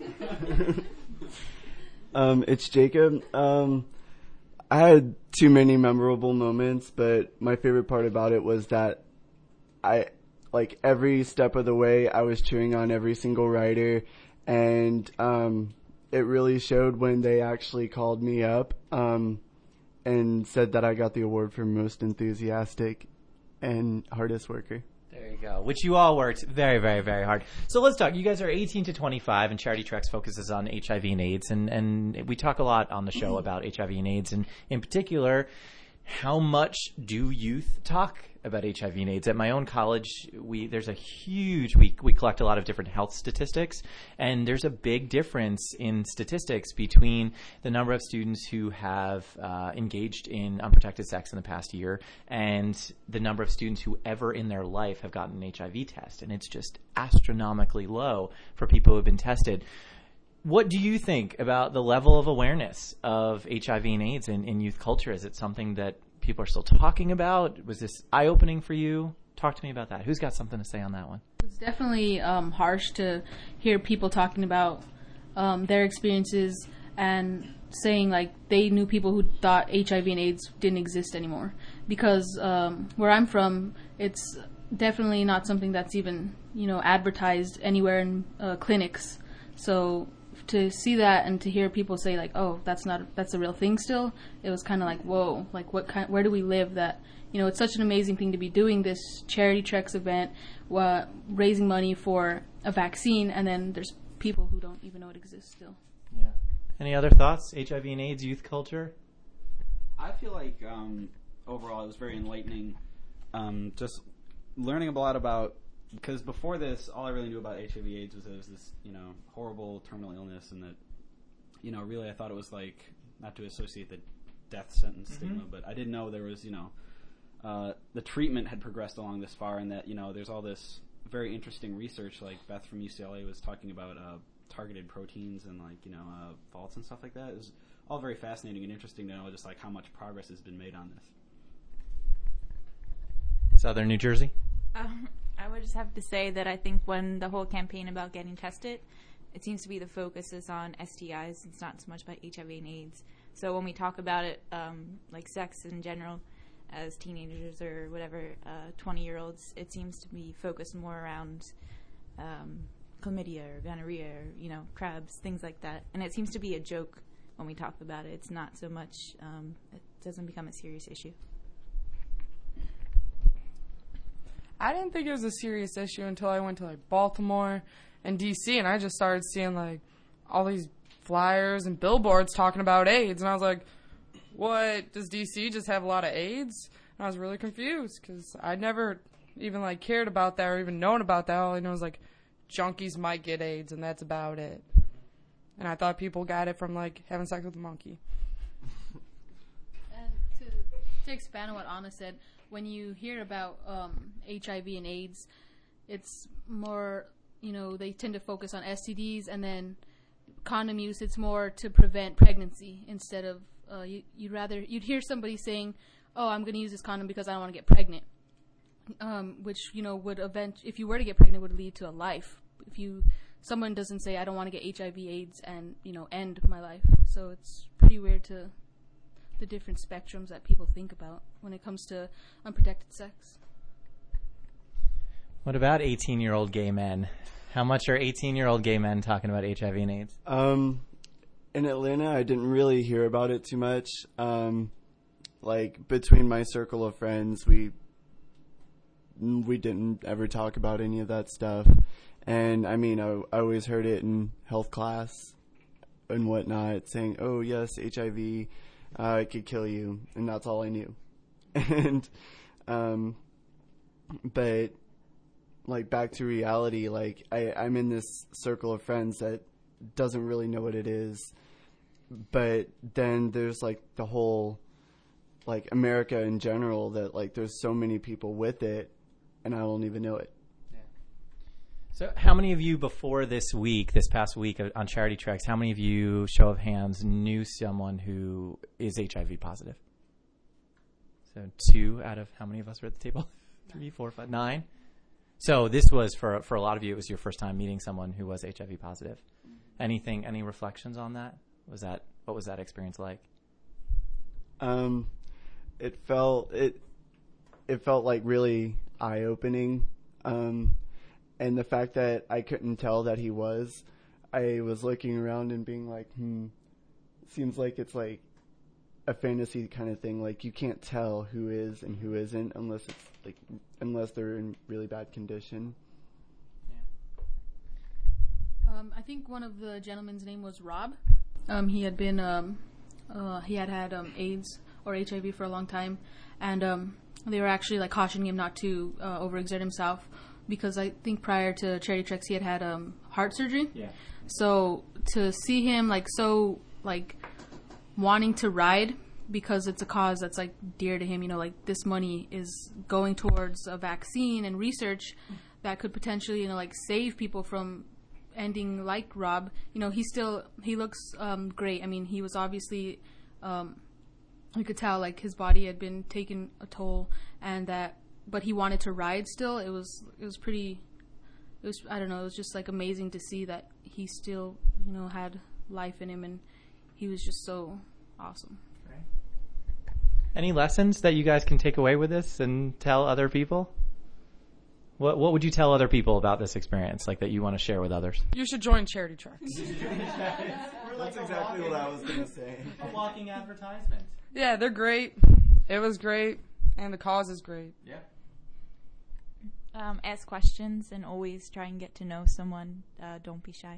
um, it's Jacob. Um, I had too many memorable moments, but my favorite part about it was that I, like, every step of the way, I was cheering on every single rider, and um, it really showed when they actually called me up um, and said that I got the award for most enthusiastic. and hardest worker. There you go. Which you all worked very, very, very hard. So let's talk. You guys are eighteen to twenty-five, and Charity Treks focuses on H I V and AIDS, and, and we talk a lot on the show about H I V and AIDS, and in particular, how much do youth talk about H I V and AIDS? At my own college, we there's a huge we we collect a lot of different health statistics, and there's a big difference in statistics between the number of students who have uh, engaged in unprotected sex in the past year and the number of students who ever in their life have gotten an H I V test, and it's just astronomically low for people who have been tested. What do you think about the level of awareness of H I V and AIDS in, in youth culture? Is it something that people are still talking about? Was this eye-opening for you? Talk to me about that. Who's got something to say on that one? It's definitely um, harsh to hear people talking about um, their experiences and saying like they knew people who thought H I V and AIDS didn't exist anymore. Because um, where I'm from, it's definitely not something that's even, you know, advertised anywhere in uh, clinics. So to see that and to hear people say like, oh, that's not that's a real thing still, it was kind of like, whoa, like what kind where do we live that, you know, it's such an amazing thing to be doing this Charity Treks event, uh, raising money for a vaccine, and then there's people who don't even know it exists still. Yeah. Any other thoughts? H I V and AIDS, youth culture? I feel like um, overall it was very enlightening, um, just learning a lot about. Because before this, all I really knew about H I V AIDS was it was this, you know, horrible terminal illness, and that, you know, really I thought it was like, not to associate the death sentence Mm-hmm. stigma, but I didn't know there was, you know, uh, the treatment had progressed along this far, and that, you know, there's all this very interesting research, like Beth from U C L A was talking about uh, targeted proteins and, like, you know, uh, faults and stuff like that. It was all very fascinating and interesting to know just, like, how much progress has been made on this. Southern New Jersey? Um, I would just have to say that I think when the whole campaign about getting tested, it seems to be the focus is on S T Is. It's not so much about H I V and AIDS. So when we talk about it, um, like sex in general, as teenagers or whatever, uh, twenty-year-olds, it seems to be focused more around um, chlamydia or gonorrhea or, you know, crabs, things like that. And it seems to be a joke when we talk about it. It's not so much, um, it doesn't become a serious issue. I didn't think it was a serious issue until I went to like Baltimore and D C, and I just started seeing like all these flyers and billboards talking about AIDS, and I was like, what, does D C just have a lot of AIDS? And I was really confused because I'd never even like cared about that or even known about that. All I know is like junkies might get AIDS, and that's about it. And I thought people got it from like having sex with a monkey. And to, to expand on what Anna said, when you hear about um, H I V and AIDS, it's more, you know, they tend to focus on S T Ds, and then condom use, it's more to prevent pregnancy instead of, uh, you, you'd rather, you'd hear somebody saying, oh, I'm going to use this condom because I don't want to get pregnant, um, which, you know, would event, if you were to get pregnant, would lead to a life. If you, someone doesn't say, I don't want to get H I V AIDS and, you know, end my life. So it's pretty weird to the different spectrums that people think about when it comes to unprotected sex. What about eighteen-year-old gay men? How much are eighteen-year-old gay men talking about H I V and AIDS? Um, in Atlanta, I didn't really hear about it too much. Um, like between my circle of friends, we we didn't ever talk about any of that stuff. And I mean, I, I always heard it in health class and whatnot, saying, "Oh yes, H I V, uh, it could kill you," and that's all I knew. and um, but like back to reality, like I, I'm in this circle of friends that doesn't really know what it is, but then there's like the whole like America in general that like there's so many people with it, and I don't even know it. So how many of you before this week, this past week on Charity Treks, how many of you, show of hands, knew someone who is H I V positive? So two out of how many of us were at the table? Three, four, five, nine? So this was, for for a lot of you, it was your first time meeting someone who was H I V positive. Anything, any reflections on that? Was that, what was that experience like? Um, it felt, it, it felt like really eye-opening. Um, And the fact that I couldn't tell that he was, I was looking around and being like, hmm, seems like it's like a fantasy kind of thing. Like you can't tell who is and who isn't unless it's like unless they're in really bad condition. Um, I think one of the gentlemen's name was Rob. Um, he had been um, uh, he had had um, AIDS or H I V for a long time, and um, they were actually like cautioning him not to uh, overexert himself because I think prior to Charity Treks he had had um, heart surgery. Yeah. So to see him like so like wanting to ride because it's a cause that's like dear to him, you know, like this money is going towards a vaccine and research that could potentially, you know, like save people from ending like Rob. You know, he still he looks um, great. I mean, he was obviously um, you could tell like his body had been taking a toll, and that but he wanted to ride still. It was it was pretty. It was I don't know. It was just like amazing to see that he still you know had life in him, and he was just so awesome. Any lessons that you guys can take away with this and tell other people? What What would you tell other people about this experience, like that you want to share with others? You should join Charity Treks. That's exactly what I was going to say. A walking advertisement. Yeah, they're great. It was great, and the cause is great. Yeah. Um, ask questions and always try and get to know someone. Uh, don't be shy.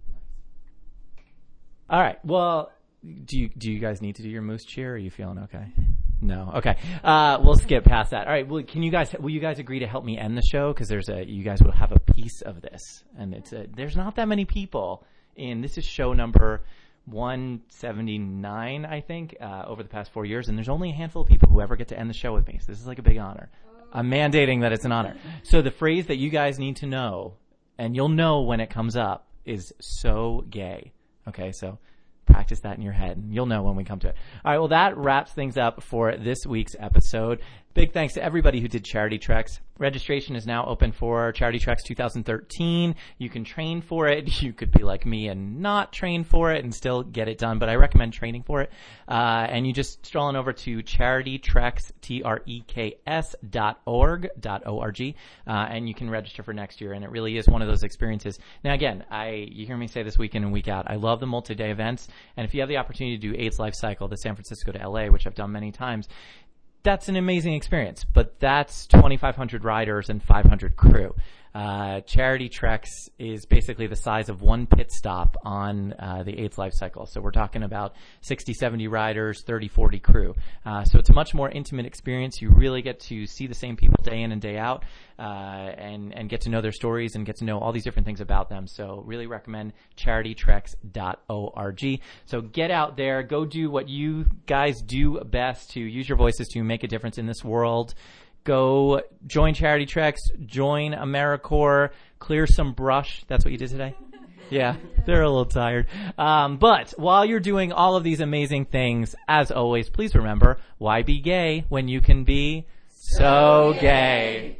All right. Well, do you do you guys need to do your moose cheer? Or are you feeling okay? No. Okay. Uh, we'll skip past that. All right. Well, can you guys will you guys agree to help me end the show, because there's a you guys will have a piece of this, and it's a, there's not that many people in this is show number one seventy-nine, I think, uh, over the past four years, and there's only a handful of people who ever get to end the show with me. So this is like a big honor. I'm mandating that it's an honor. So the phrase that you guys need to know, and you'll know when it comes up, is "so gay." Okay, so practice that in your head, and you'll know when we come to it. All right, well, that wraps things up for this week's episode. Big thanks to everybody who did Charity Treks. Registration is now open for Charity Treks two thousand thirteen. You can train for it. You could be like me and not train for it and still get it done, but I recommend training for it. Uh, and you just stroll on over to charitytreks, T R E K S dot org, dot O R G, uh, and you can register for next year, and it really is one of those experiences. Now, again, I you hear me say this week in and week out, I love the multi-day events, and if you have the opportunity to do AIDS Life Cycle, the San Francisco to L A, which I've done many times, that's an amazing experience, but that's twenty-five hundred riders and five hundred crew. Uh, Charity Treks is basically the size of one pit stop on uh, the AIDS Life Cycle. So we're talking about sixty, seventy riders, thirty, forty crew. Uh, so it's a much more intimate experience. You really get to see the same people day in and day out, uh, and, and get to know their stories and get to know all these different things about them. So really recommend charitytreks dot org. So get out there, go do what you guys do best to use your voices to make a difference in this world. Go join Charity Treks, join AmeriCorps, clear some brush. That's what you did today? Yeah, they're a little tired. Um, but while you're doing all of these amazing things, as always, please remember, why be gay when you can be so gay?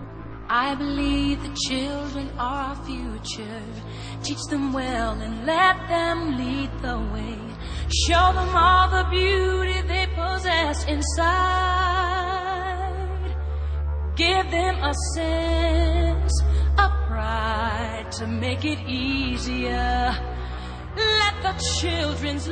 I believe the children are our future. Teach them well and let them lead the way. Show them all the beauty they possess inside. Give them a sense of pride to make it easier. Let the children's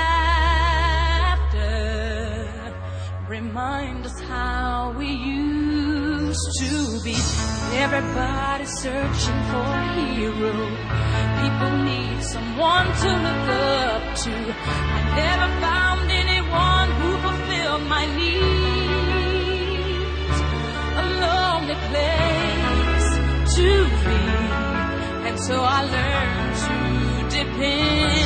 laughter remind us how we used to be. Everybody's searching for a hero. People need someone to look up to. I never found anyone who fulfilled my needs. A lonely place to be, and so I learned to depend